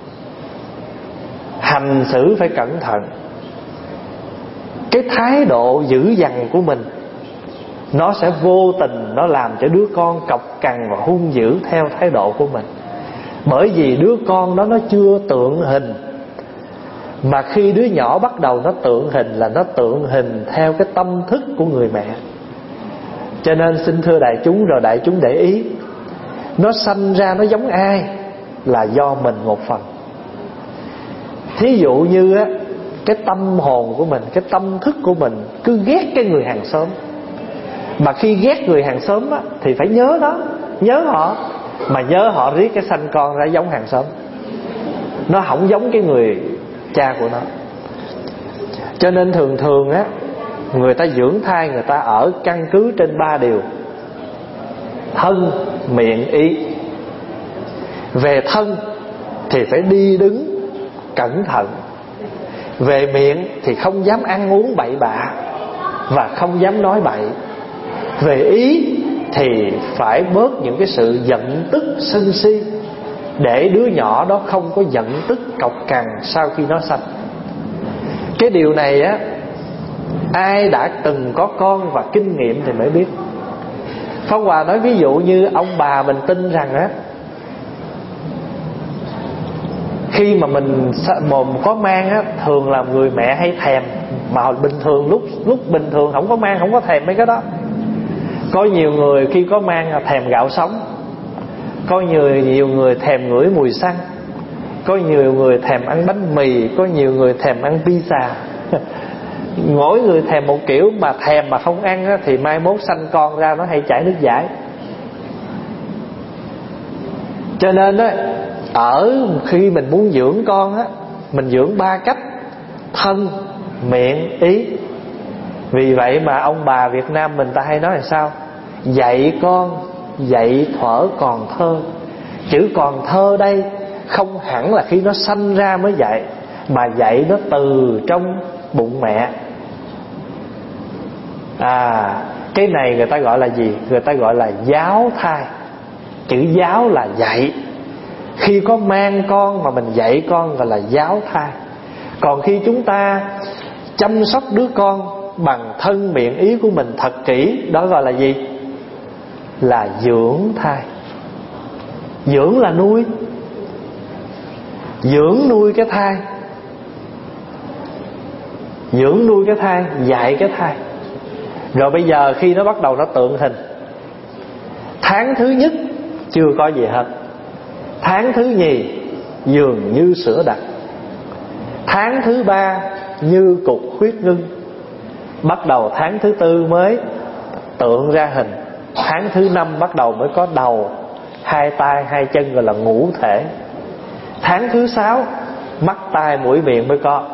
hành xử phải cẩn thận. Cái thái độ dữ dằn của mình nó sẽ vô tình nó làm cho đứa con cọc cằn và hung dữ theo thái độ của mình. Bởi vì đứa con đó nó chưa tượng hình, mà khi đứa nhỏ bắt đầu nó tượng hình là nó tượng hình theo cái tâm thức của người mẹ. Cho nên xin thưa đại chúng, rồi đại chúng để ý, nó sanh ra nó giống ai là do mình một phần. Thí dụ như á, cái tâm hồn của mình, cái tâm thức của mình cứ ghét cái người hàng xóm. Mà khi ghét người hàng xóm á, thì phải nhớ đó, nhớ họ. Mà nhớ họ riết cái sanh con ra giống hàng xóm, nó không giống cái người cha của nó. Cho nên thường thường á, người ta dưỡng thai người ta ở căn cứ trên 3 điều: thân, miệng, ý. Về thân thì phải đi đứng cẩn thận. Về miệng thì không dám ăn uống bậy bạ và không dám nói bậy. Về ý thì phải bớt những cái sự giận tức sân si, để đứa nhỏ đó không có giận tức cọc cằn sau khi nó sanh. Cái điều này á, ai đã từng có con và kinh nghiệm thì mới biết. Pháp Hòa nói ví dụ như ông bà mình tin rằng á, khi mà mình mồm có mang á, thường là người mẹ hay thèm. Mà bình thường lúc bình thường không có mang, không có thèm mấy cái đó. Có nhiều người khi có mang là thèm gạo sống, có nhiều người thèm ngửi mùi xăng, có nhiều người thèm ăn bánh mì, có nhiều người thèm ăn pizza. Mỗi người thèm một kiểu, mà thèm mà không ăn á, thì mai mốt sanh con ra nó hay chảy nước dãi. Cho nên á, ở khi mình muốn dưỡng con á, mình dưỡng 3 cách: thân, miệng, ý. Vì vậy mà ông bà Việt Nam mình ta hay nói là sao? Dạy con, dạy thuở còn thơ. Chữ còn thơ đây không hẳn là khi nó sanh ra mới dạy, mà dạy nó từ trong bụng mẹ. Cái này người ta gọi là gì? Người ta gọi là giáo thai. Chữ giáo là dạy. Khi có mang con mà mình dạy con gọi là giáo thai. Còn khi chúng ta chăm sóc đứa con bằng thân miệng ý của mình thật kỹ, đó gọi là gì? Là dưỡng thai. Dưỡng là nuôi, dưỡng nuôi cái thai, dưỡng nuôi cái thai, dạy cái thai. Rồi bây giờ khi nó bắt đầu nó tượng hình, tháng thứ nhất chưa có gì hết, tháng thứ nhì dường như sữa đặc, tháng thứ 3 như cục huyết ngưng, bắt đầu tháng thứ 4 mới tượng ra hình, tháng thứ 5 bắt đầu mới có đầu, 2 tay 2 chân, gọi là ngũ thể. Tháng thứ 6 mắt tai mũi miệng mới có.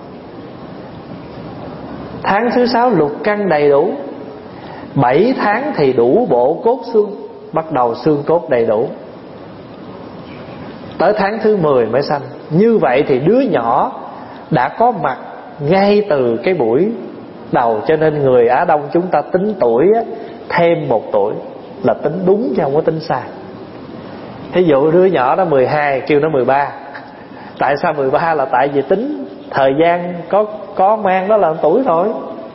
Tháng thứ 6 lục căn đầy đủ. 7 tháng thì đủ bộ cốt xương, bắt đầu xương cốt đầy đủ. Tới tháng thứ 10 mới sanh. Như vậy thì đứa nhỏ đã có mặt ngay từ cái buổi đầu. Cho nên người Á Đông chúng ta tính tuổi á, thêm 1 tuổi là tính đúng chứ không có tính sai. Thí dụ đứa nhỏ đó 12 kêu nó 13. Tại sao 13? Là tại vì tính thời gian có mang đó là 1 tuổi thôi.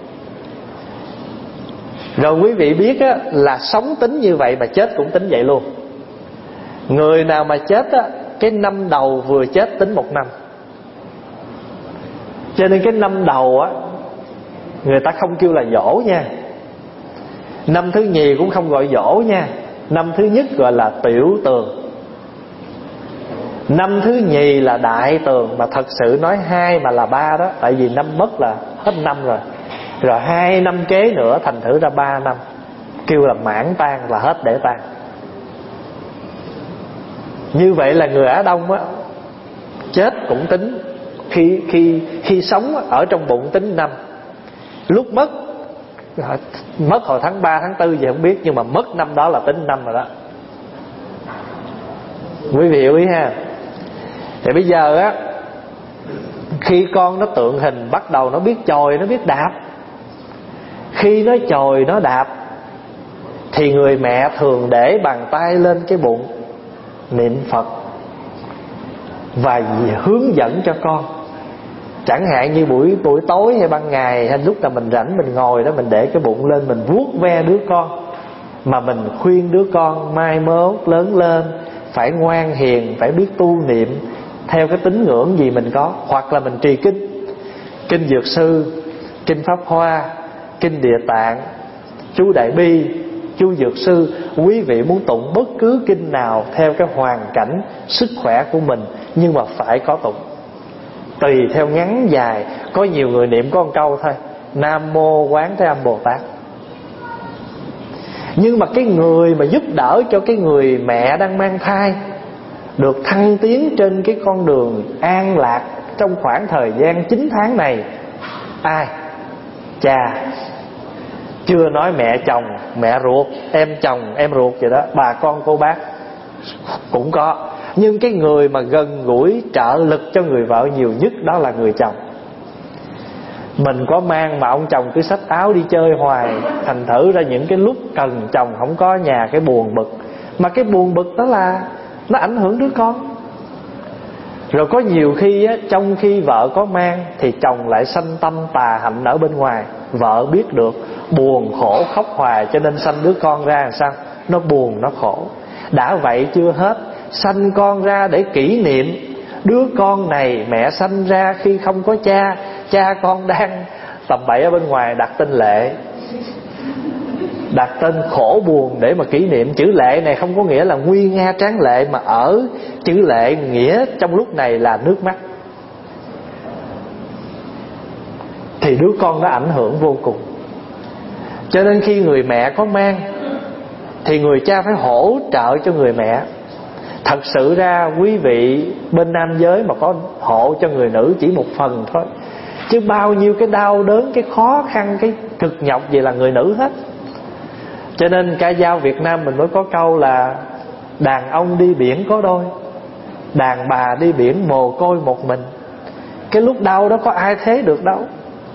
Rồi quý vị biết á, là sống tính như vậy mà chết cũng tính vậy luôn. Người nào mà chết á, cái năm đầu vừa chết tính 1 năm. Cho nên cái năm đầu á, người ta không kêu là dỗ nha. Năm thứ nhì cũng không gọi dỗ nha. Năm thứ nhất gọi là tiểu tường. Năm thứ nhì là đại tường, mà thật sự nói 2 mà là 3 đó, tại vì năm mất là hết năm rồi. Rồi 2 năm kế nữa thành thử ra 3 năm, kêu là mãn tan, là hết để tan. Như vậy là người Á Đông á, chết cũng tính, khi sống ở trong bụng tính năm, lúc mất hồi tháng 3 tháng 4 gì không biết, nhưng mà mất năm đó là tính năm rồi đó. Quý vị hiểu ý ha. Thì bây giờ á, khi con nó tượng hình bắt đầu nó biết chồi, nó biết đạp. Khi nó chồi nó đạp thì người mẹ thường để bàn tay lên cái bụng, niệm Phật và hướng dẫn cho con. Chẳng hạn như buổi tối hay ban ngày, hay lúc nào mình rảnh mình ngồi đó, mình để cái bụng lên, mình vuốt ve đứa con, mà mình khuyên đứa con mai mốt lớn lên phải ngoan hiền, phải biết tu niệm theo cái tín ngưỡng gì mình có. Hoặc là mình trì kinh Dược Sư, kinh Pháp Hoa, kinh Địa Tạng, chú Đại Bi, chú Dược Sư. Quý vị muốn tụng bất cứ kinh nào theo cái hoàn cảnh sức khỏe của mình, nhưng mà phải có tụng, tùy theo ngắn dài. Có nhiều người niệm có một câu thôi, Nam Mô Quán Thế Âm Bồ Tát. Nhưng mà cái người mà giúp đỡ cho cái người mẹ đang mang thai được thăng tiến trên cái con đường an lạc trong khoảng thời gian 9 tháng này, ai? Cha. Chưa nói mẹ chồng, mẹ ruột, em chồng, em ruột vậy đó, bà con cô bác cũng có. Nhưng cái người mà gần gũi trợ lực cho người vợ nhiều nhất đó là người chồng. Mình có mang mà ông chồng cứ xách áo đi chơi hoài, thành thử ra những cái lúc cần chồng không có nhà, cái buồn bực. Mà cái buồn bực đó là nó ảnh hưởng đứa con. Rồi có nhiều khi á, trong khi vợ có mang thì chồng lại sanh tâm tà hạnh ở bên ngoài. Vợ biết được, buồn khổ khóc hoài, cho nên sanh đứa con ra làm sao? Nó buồn, nó khổ. Đã vậy chưa hết, sanh con ra để kỷ niệm đứa con này mẹ sanh ra khi không có cha, cha con đang tầm bậy ở bên ngoài, đặt tên Lệ, đặt tên khổ buồn để mà kỷ niệm. Chữ Lệ này không có nghĩa là nguy nga tráng lệ, mà ở chữ Lệ nghĩa trong lúc này là nước mắt. Thì đứa con nó ảnh hưởng vô cùng. Cho nên khi người mẹ có mang thì người cha phải hỗ trợ cho người mẹ. Thật sự ra quý vị bên nam giới mà có hộ cho người nữ chỉ một phần thôi, chứ bao nhiêu cái đau đớn, cái khó khăn, cái cực nhọc gì là người nữ hết. Cho nên ca dao Việt Nam mình mới có câu là đàn ông đi biển có đôi, đàn bà đi biển mồ côi một mình. Cái lúc đau đó có ai thế được đâu.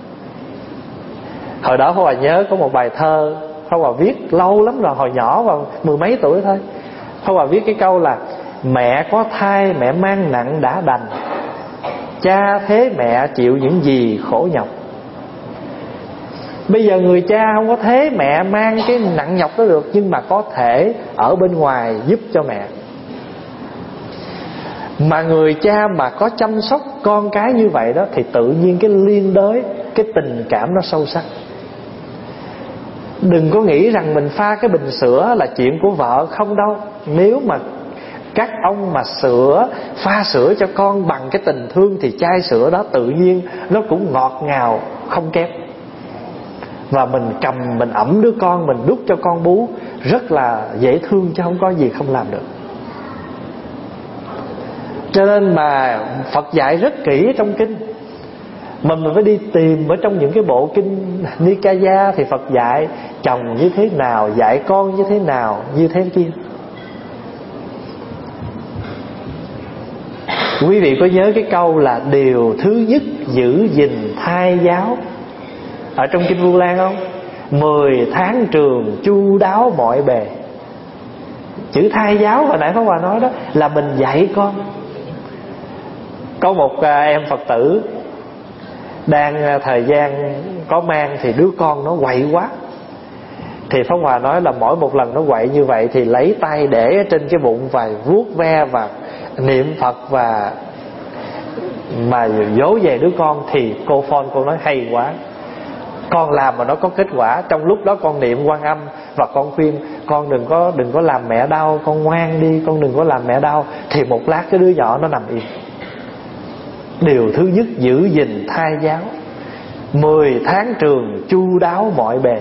Hồi đó Pháp Hòa nhớ có một bài thơ Pháp Hòa viết lâu lắm rồi, hồi nhỏ vào 10 mấy tuổi thôi. Pháp Hòa viết cái câu là mẹ có thai mẹ mang nặng đã đành, cha thế mẹ chịu những gì khổ nhọc. Bây giờ người cha không có thế mẹ mang cái nặng nhọc đó được, nhưng mà có thể ở bên ngoài giúp cho mẹ. Mà người cha mà có chăm sóc con cái như vậy đó, thì tự nhiên cái liên đới, cái tình cảm nó sâu sắc. Đừng có nghĩ rằng mình pha cái bình sữa là chuyện của vợ, không đâu. Nếu mà các ông mà pha sữa cho con bằng cái tình thương thì chai sữa đó tự nhiên nó cũng ngọt ngào không kém. Và mình cầm, mình ẵm đứa con, mình đút cho con bú rất là dễ thương, chứ không có gì không làm được. Cho nên mà Phật dạy rất kỹ trong kinh, mà mình phải đi tìm ở trong những cái bộ kinh Nikaya thì Phật dạy chồng như thế nào, dạy con như thế nào, như thế kia. Quý vị có nhớ cái câu là điều thứ nhất giữ gìn thai giáo ở trong kinh Vu Lan không? 10 tháng trường chu đáo mọi bề. Chữ thai giáo hồi nãy Pháp Hòa nói đó là mình dạy con. Có một em Phật tử đang thời gian có mang thì đứa con nó quậy quá. Thì Pháp Hòa nói là mỗi một lần nó quậy như vậy thì lấy tay để trên cái bụng và vuốt ve và niệm Phật và mà dỗ về đứa con. Thì cô nói hay quá, con làm mà nó có kết quả. Trong lúc đó con niệm Quan Âm, và con khuyên con đừng có làm mẹ đau, con ngoan đi, con đừng có làm mẹ đau, thì một lát cái đứa nhỏ nó nằm im. Điều thứ nhất, giữ gìn thai giáo. 10 tháng trường chu đáo mọi bề.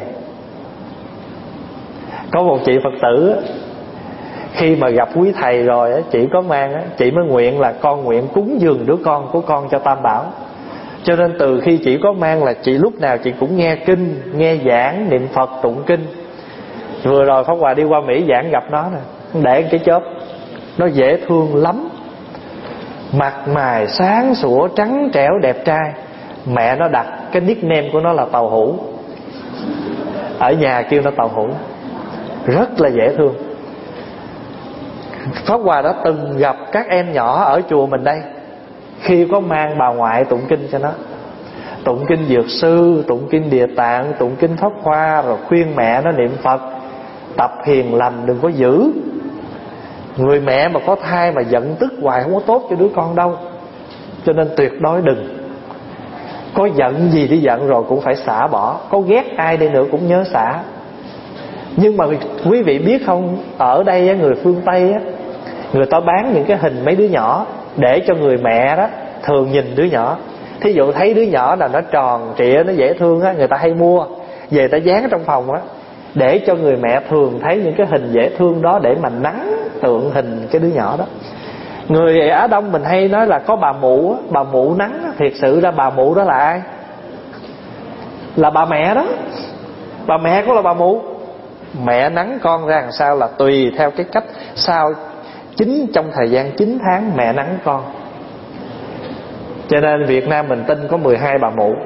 Có một chị Phật tử khi mà gặp quý thầy rồi chị có mang, chị mới nguyện là con nguyện cúng dường đứa con của con cho Tam Bảo. Cho nên từ khi chị có mang là chị lúc nào chị cũng nghe kinh, nghe giảng, niệm Phật, tụng kinh. Vừa rồi Pháp Hòa đi qua Mỹ giảng gặp nó nè, để cái chớp, nó dễ thương lắm, mặt mày sáng sủa, trắng trẻo, đẹp trai. Mẹ nó đặt cái nickname của nó là Tàu Hũ, ở nhà kêu nó Tàu Hũ, rất là dễ thương. Pháp Hòa đã từng gặp các em nhỏ ở chùa mình đây, khi có mang bà ngoại tụng kinh cho nó, tụng kinh Dược Sư, tụng kinh Địa Tạng, tụng kinh Pháp Hoa, rồi khuyên mẹ nó niệm Phật, tập hiền lành, đừng có giữ. Người mẹ mà có thai mà giận tức hoài không có tốt cho đứa con đâu. Cho nên tuyệt đối đừng. Có giận gì đi giận rồi cũng phải xả bỏ. Có ghét ai đi nữa cũng nhớ xả. Nhưng mà quý vị biết không, ở đây người phương Tây á, người ta bán những cái hình mấy đứa nhỏ để cho người mẹ đó thường nhìn đứa nhỏ. Thí dụ thấy đứa nhỏ là nó tròn trịa, nó dễ thương á, người ta hay mua về ta dán ở trong phòng á, để cho người mẹ thường thấy những cái hình dễ thương đó, để mà nắng tượng hình cái đứa nhỏ đó. Người Á Đông mình hay nói là có bà mụ á, bà mụ nắng á. Thiệt sự ra bà mụ đó là ai? Là bà mẹ đó. Bà mẹ cũng là bà mụ. Mẹ nắng con ra làm sao là tùy theo cái cách. Sau trong thời gian 9 tháng mẹ nắng con. Cho nên Việt Nam mình tin có 12 bà mụ.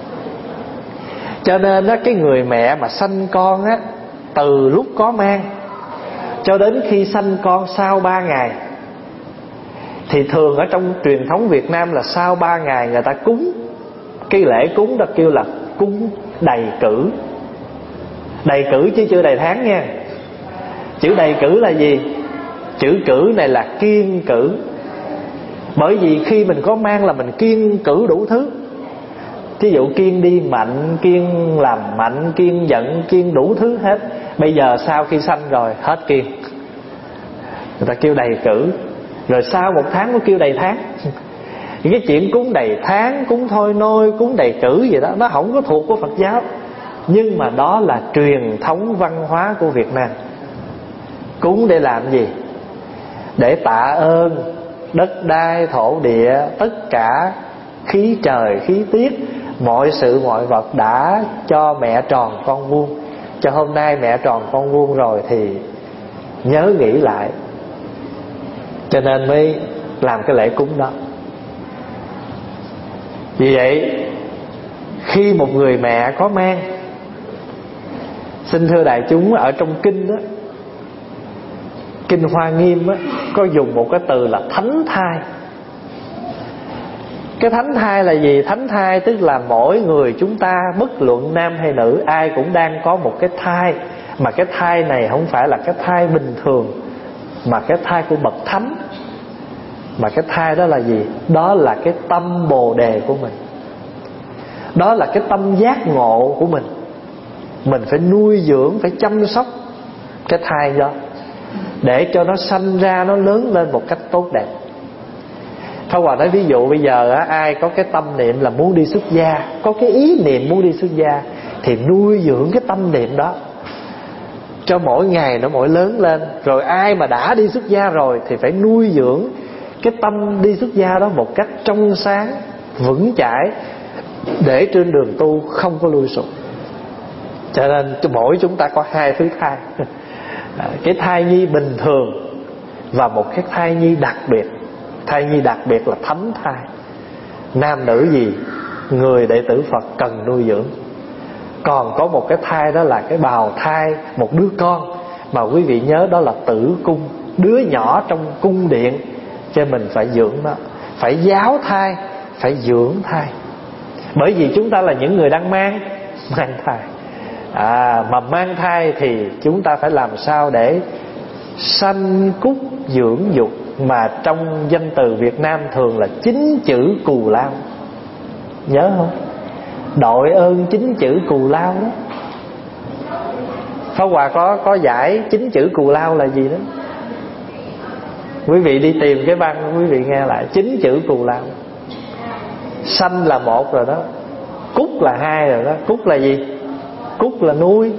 Cho nên á, cái người mẹ mà sanh con á, từ lúc có mang cho đến khi sanh con sau 3 ngày, thì thường ở trong truyền thống Việt Nam là sau 3 ngày người ta cúng. Cái lễ cúng đó kêu là cúng đầy cử. Đầy cử chứ chưa đầy tháng nha. Chữ đầy cử là gì? Chữ cử này là kiêng cử. Bởi vì khi mình có mang là mình kiêng cử đủ thứ. Ví dụ kiêng đi mạnh, kiêng làm mạnh, kiêng giận, kiêng đủ thứ hết. Bây giờ sau khi sanh rồi hết kiêng, người ta kêu đầy cử. Rồi sau 1 tháng nó kêu đầy tháng. Cái chuyện cúng đầy tháng, cúng thôi nôi, cúng đầy cử gì đó, nó không có thuộc của Phật giáo. Nhưng mà đó là truyền thống văn hóa của Việt Nam. Cúng để làm gì? Để tạ ơn đất đai, thổ địa, tất cả khí trời, khí tiết, mọi sự mọi vật đã cho mẹ tròn con vuông. Cho hôm nay mẹ tròn con vuông rồi thì nhớ nghĩ lại. Cho nên mới làm cái lễ cúng đó. Vì vậy khi một người mẹ có mang, xin thưa đại chúng, ở trong kinh đó, Kinh Hoa Nghiêm á, có dùng một cái từ là thánh thai. Cái thánh thai là gì? Thánh thai tức là mỗi người chúng ta, bất luận nam hay nữ, ai cũng đang có một cái thai. Mà cái thai này không phải là cái thai bình thường, mà cái thai của bậc thánh. Mà cái thai đó là gì? Đó là cái tâm Bồ Đề của mình. Đó là cái tâm giác ngộ của mình. Mình phải nuôi dưỡng, phải chăm sóc cái thai đó, để cho nó sanh ra, nó lớn lên một cách tốt đẹp. Pháp Hòa nói ví dụ bây giờ ai có cái tâm niệm là muốn đi xuất gia, có cái ý niệm muốn đi xuất gia, thì nuôi dưỡng cái tâm niệm đó cho mỗi ngày nó mỗi lớn lên. Rồi ai mà đã đi xuất gia rồi thì phải nuôi dưỡng cái tâm đi xuất gia đó một cách trong sáng, vững chãi, để trên đường tu không có lui sụp. Cho nên mỗi chúng ta có 2 thứ thai. Cái thai nhi bình thường và một cái thai nhi đặc biệt. Thai nhi đặc biệt là thánh thai. Nam nữ gì người đệ tử Phật cần nuôi dưỡng. Còn có một cái thai đó là cái bào thai, một đứa con mà quý vị nhớ đó là tử cung, đứa nhỏ trong cung điện. Cho mình phải dưỡng nó, phải giáo thai, phải dưỡng thai. Bởi vì chúng ta là những người đang mang thai. Mà mang thai thì chúng ta phải làm sao để sanh cúc dưỡng dục. Mà trong danh từ Việt Nam thường là 9 chữ cù lao. Nhớ không? Đội ơn 9 chữ cù lao đó. Pháp Hòa có giải 9 chữ cù lao là gì đó. Quý vị đi tìm cái văn, quý vị nghe lại 9 chữ cù lao. Sanh là một rồi đó, cúc là hai rồi đó. Cúc là gì? Cúc là nuôi,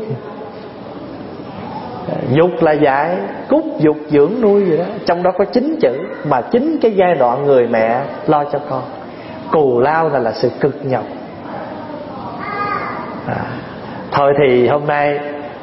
dục là dạy, cúc dục dưỡng nuôi gì đó. Trong đó có 9 chữ, mà 9 cái giai đoạn người mẹ lo cho con. Cù lao là sự cực nhọc. Thôi thì hôm nay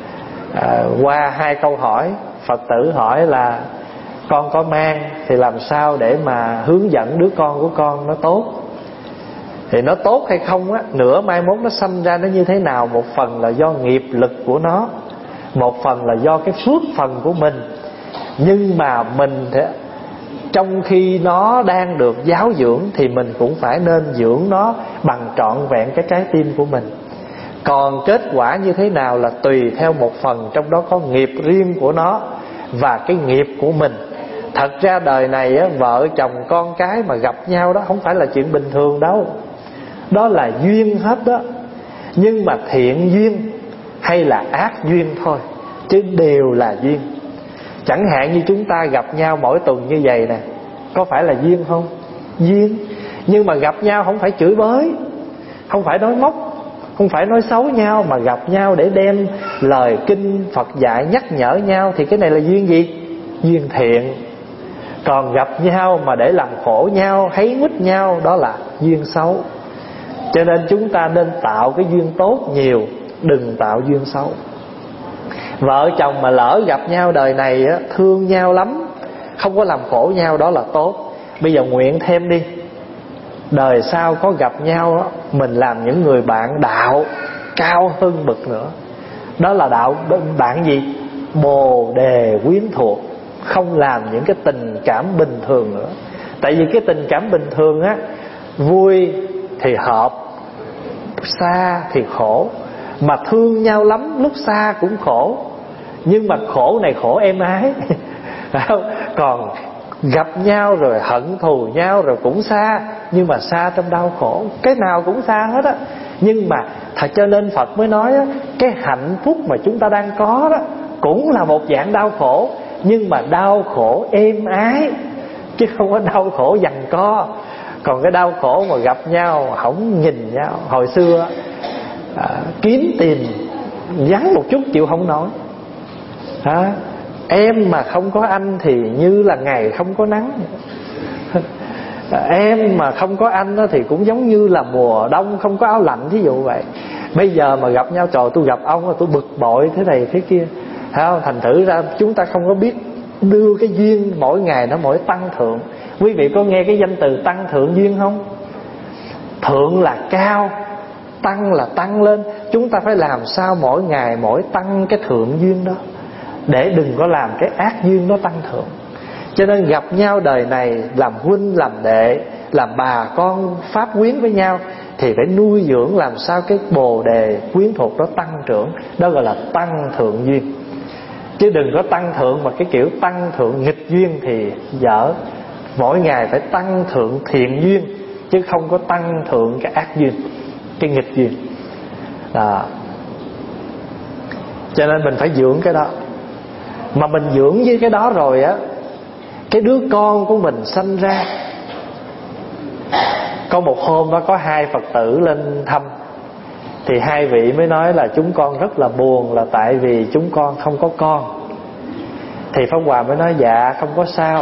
qua 2 câu hỏi, Phật tử hỏi là con có mang thì làm sao để mà hướng dẫn đứa con của con nó tốt. Thì nó tốt hay không á, nữa mai mốt nó sanh ra nó như thế nào, một phần là do nghiệp lực của nó, một phần là do cái phước phần của mình. Nhưng mà mình thì, trong khi nó đang được giáo dưỡng thì mình cũng phải nên dưỡng nó bằng trọn vẹn cái trái tim của mình. Còn kết quả như thế nào là tùy theo một phần, trong đó có nghiệp riêng của nó và cái nghiệp của mình. Thật ra đời này á, vợ chồng con cái mà gặp nhau đó không phải là chuyện bình thường đâu. Đó là duyên hết đó. Nhưng mà thiện duyên hay là ác duyên thôi, chứ đều là duyên. Chẳng hạn như chúng ta gặp nhau mỗi tuần như vậy nè, có phải là duyên không? Duyên. Nhưng mà gặp nhau không phải chửi bới, không phải nói móc, không phải nói xấu nhau, mà gặp nhau để đem lời kinh Phật dạy nhắc nhở nhau, thì cái này là duyên gì? Duyên thiện. Còn gặp nhau mà để làm khổ nhau, háy mít nhau, đó là duyên xấu. Cho nên chúng ta nên tạo cái duyên tốt nhiều, đừng tạo duyên xấu. Vợ chồng mà lỡ gặp nhau đời này á, thương nhau lắm, không có làm khổ nhau, đó là tốt. Bây giờ nguyện thêm đi, đời sau có gặp nhau á, mình làm những người bạn đạo cao hơn bậc nữa. Đó là đạo bạn gì? Bồ đề quyến thuộc. Không làm những cái tình cảm bình thường nữa. Tại vì cái tình cảm bình thường á, vui thì hợp, xa thì khổ. Mà thương nhau lắm, lúc xa cũng khổ. Nhưng mà khổ này khổ êm ái. Còn gặp nhau rồi hận thù nhau rồi cũng xa, nhưng mà xa trong đau khổ. Cái nào cũng xa hết á. Nhưng mà thật cho nên Phật mới nói á, cái hạnh phúc mà chúng ta đang có đó cũng là một dạng đau khổ, nhưng mà đau khổ êm ái, chứ không có đau khổ giằng co. Còn cái đau khổ mà gặp nhau không nhìn nhau, hồi xưa kiếm tìm vắng một chút chịu không nổi. Em mà không có anh thì như là ngày không có nắng. Em mà không có anh thì cũng giống như là mùa đông không có áo lạnh, thí dụ vậy. Bây giờ mà gặp nhau, trời, tôi gặp ông tôi bực bội thế này thế kia. Thành thử ra chúng ta không có biết đưa cái duyên mỗi ngày nó mỗi tăng thượng. Quý vị có nghe cái danh từ tăng thượng duyên không? Thượng là cao, tăng là tăng lên. Chúng ta phải làm sao mỗi ngày mỗi tăng cái thượng duyên đó, để đừng có làm cái ác duyên nó tăng thượng. Cho nên gặp nhau đời này, làm huynh làm đệ, làm bà con pháp quyến với nhau, thì phải nuôi dưỡng làm sao cái bồ đề quyến thuộc đó tăng trưởng. Đó gọi là tăng thượng duyên. Chứ đừng có tăng thượng mà cái kiểu tăng thượng nghịch duyên thì dở. Mỗi ngày phải tăng thượng thiện duyên, chứ không có tăng thượng cái ác duyên, cái nghịch duyên. Cho nên mình phải dưỡng cái đó. Mà mình dưỡng với cái đó rồi á, cái đứa con của mình sanh ra. Có một hôm đó có 2 Phật tử lên thăm, thì 2 vị mới nói là chúng con rất là buồn, là tại vì chúng con không có con. Thì Pháp Hòa mới nói dạ không có sao.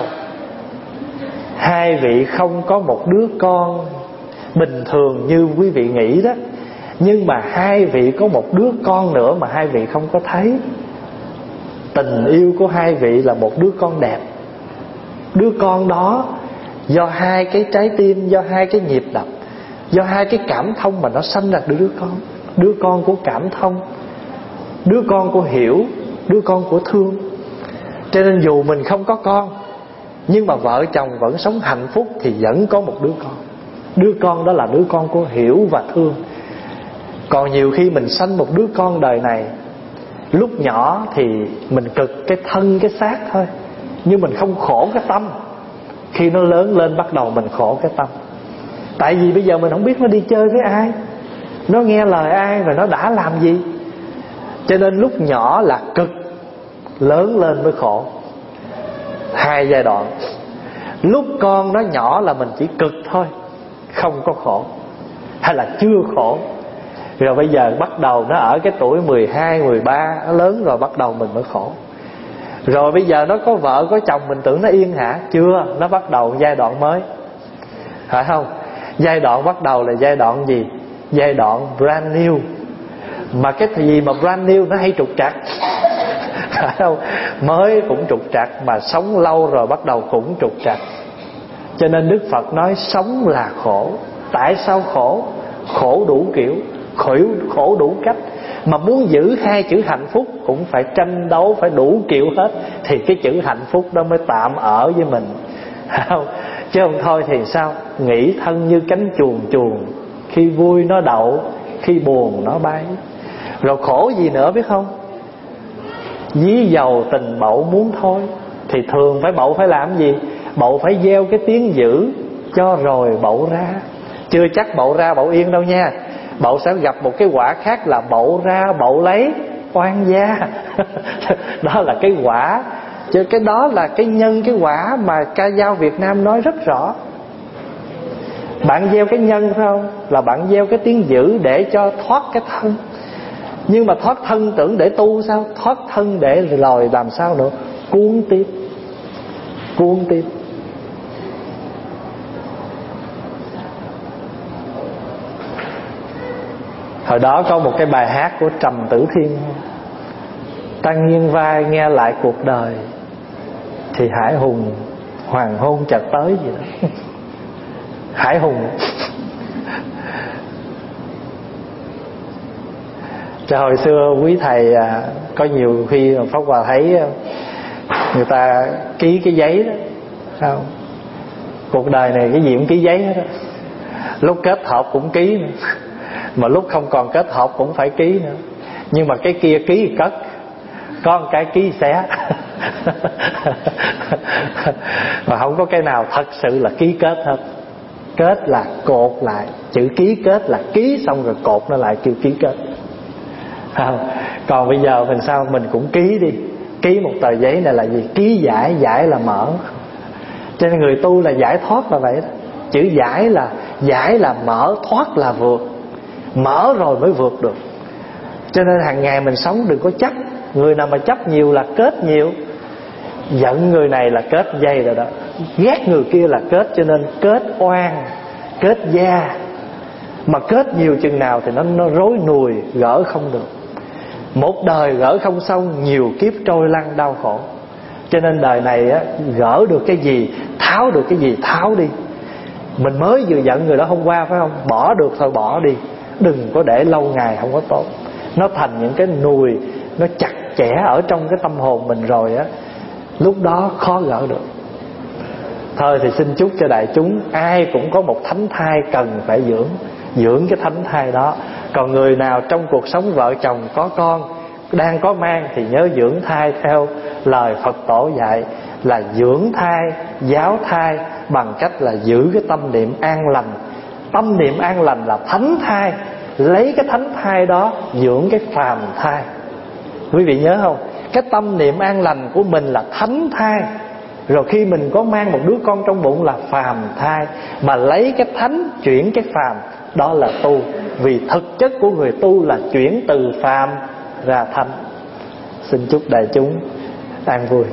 2 vị không có một đứa con bình thường như quý vị nghĩ đó, nhưng mà 2 vị có một đứa con nữa mà 2 vị không có thấy. Tình yêu của 2 vị là một đứa con đẹp. Đứa con đó do 2 cái trái tim, do 2 cái nhịp đập, do 2 cái cảm thông mà nó sanh ra đứa con. Đứa con của cảm thông, đứa con của hiểu, đứa con của thương. Cho nên dù mình không có con, nhưng mà vợ chồng vẫn sống hạnh phúc thì vẫn có một đứa con. Đứa con đó là đứa con của hiểu và thương. Còn nhiều khi mình sanh một đứa con đời này, lúc nhỏ thì mình cực cái thân cái xác thôi, nhưng mình không khổ cái tâm. Khi nó lớn lên bắt đầu mình khổ cái tâm. Tại vì bây giờ mình không biết nó đi chơi với ai, nó nghe lời ai, rồi nó đã làm gì. Cho nên lúc nhỏ là cực, lớn lên mới khổ. Hai giai đoạn. Lúc con nó nhỏ là mình chỉ cực thôi, không có khổ, hay là chưa khổ. Rồi bây giờ bắt đầu nó ở cái tuổi 12, 13, nó lớn rồi bắt đầu mình mới khổ. Rồi bây giờ nó có vợ có chồng, mình tưởng nó yên hả? Chưa, nó bắt đầu giai đoạn mới, phải không? Giai đoạn bắt đầu là giai đoạn gì? Giai đoạn brand new. Mà cái gì mà brand new nó hay trục trặc, phải không? Mới cũng trục trặc, mà sống lâu rồi bắt đầu cũng trục trặc. Cho nên Đức Phật nói sống là khổ. Tại sao khổ? Khổ đủ kiểu, khổ đủ cách. Mà muốn giữ hai chữ hạnh phúc cũng phải tranh đấu, phải đủ kiểu hết, thì cái chữ hạnh phúc đó mới tạm ở với mình, không? Chứ không thôi thì sao? Nghĩ thân như cánh chuồn chuồn, khi vui nó đậu, khi buồn nó bay. Rồi khổ gì nữa biết không? Dí dầu tình bậu muốn thôi. Thì thường phải bậu phải làm gì? Bậu phải gieo cái tiếng dữ cho rồi bậu ra. Chưa chắc bậu ra bậu yên đâu nha. Bậu sẽ gặp một cái quả khác là bậu ra bậu lấy oan gia. Đó là cái quả. Chứ cái đó là cái nhân cái quả mà ca dao Việt Nam nói rất rõ. Bạn gieo cái nhân phải không? Là bạn gieo cái tiếng dữ để cho thoát cái thân. Nhưng mà thoát thân tưởng để tu sao? Thoát thân để rồi làm sao nữa? Cuốn tiếp. Cuốn tiếp. Hồi đó có một cái bài hát của Trầm Tử Thiên: ta nghiêng vai nghe lại cuộc đời, thì hải hùng hoàng hôn chợt tới gì đó. Hải hùng. Cho hồi xưa quý thầy có nhiều khi Pháp Hòa thấy người ta ký cái giấy đó, không? Cuộc đời này cái gì cũng ký giấy hết đó. Lúc kết hợp cũng ký nữa, mà lúc không còn kết hợp cũng phải ký nữa. Nhưng mà cái kia ký thì cất, có một cái ký xé. Mà không có cái nào thật sự là ký kết hết. Kết là cột lại. Chữ ký kết là ký xong rồi cột nó lại kêu ký kết. Còn bây giờ mình sao? Mình cũng ký đi. Ký một tờ giấy này là gì? Ký giải, giải là mở. Cho nên người tu là giải thoát là vậy đó. Chữ giải là mở, thoát là vượt. Mở rồi mới vượt được. Cho nên hàng ngày mình sống đừng có chấp. Người nào mà chấp nhiều là kết nhiều. Giận người này là kết dây rồi đó. Ghét người kia là kết. Cho nên kết oan, kết gia. Mà kết nhiều chừng nào thì nó rối nùi, gỡ không được. Một đời gỡ không xong, nhiều kiếp trôi lăn đau khổ. Cho nên đời này á, gỡ được cái gì, tháo được cái gì tháo đi. Mình mới vừa giận người đó hôm qua phải không? Bỏ được thôi bỏ đi. Đừng có để lâu ngày, không có tốt. Nó thành những cái nùi, nó chặt chẽ ở trong cái tâm hồn mình rồi á, lúc đó khó gỡ được. Thôi thì xin chúc cho đại chúng ai cũng có một thánh thai cần phải dưỡng cái thánh thai đó. Còn người nào trong cuộc sống vợ chồng có con, đang có mang, thì nhớ dưỡng thai theo lời Phật tổ dạy là dưỡng thai, giáo thai bằng cách là giữ cái tâm niệm an lành. Tâm niệm an lành là thánh thai. Lấy cái thánh thai đó dưỡng cái phàm thai. Quý vị nhớ không? Cái tâm niệm an lành của mình là thánh thai. Rồi khi mình có mang một đứa con trong bụng là phàm thai. Mà lấy cái thánh chuyển cái phàm, đó là tu. Vì thực chất của người tu là chuyển từ phàm ra thánh. Xin chúc đại chúng an vui.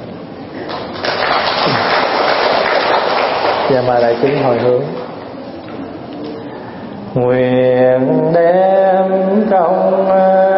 Và mời đại chúng hồi hướng. Nguyện đem công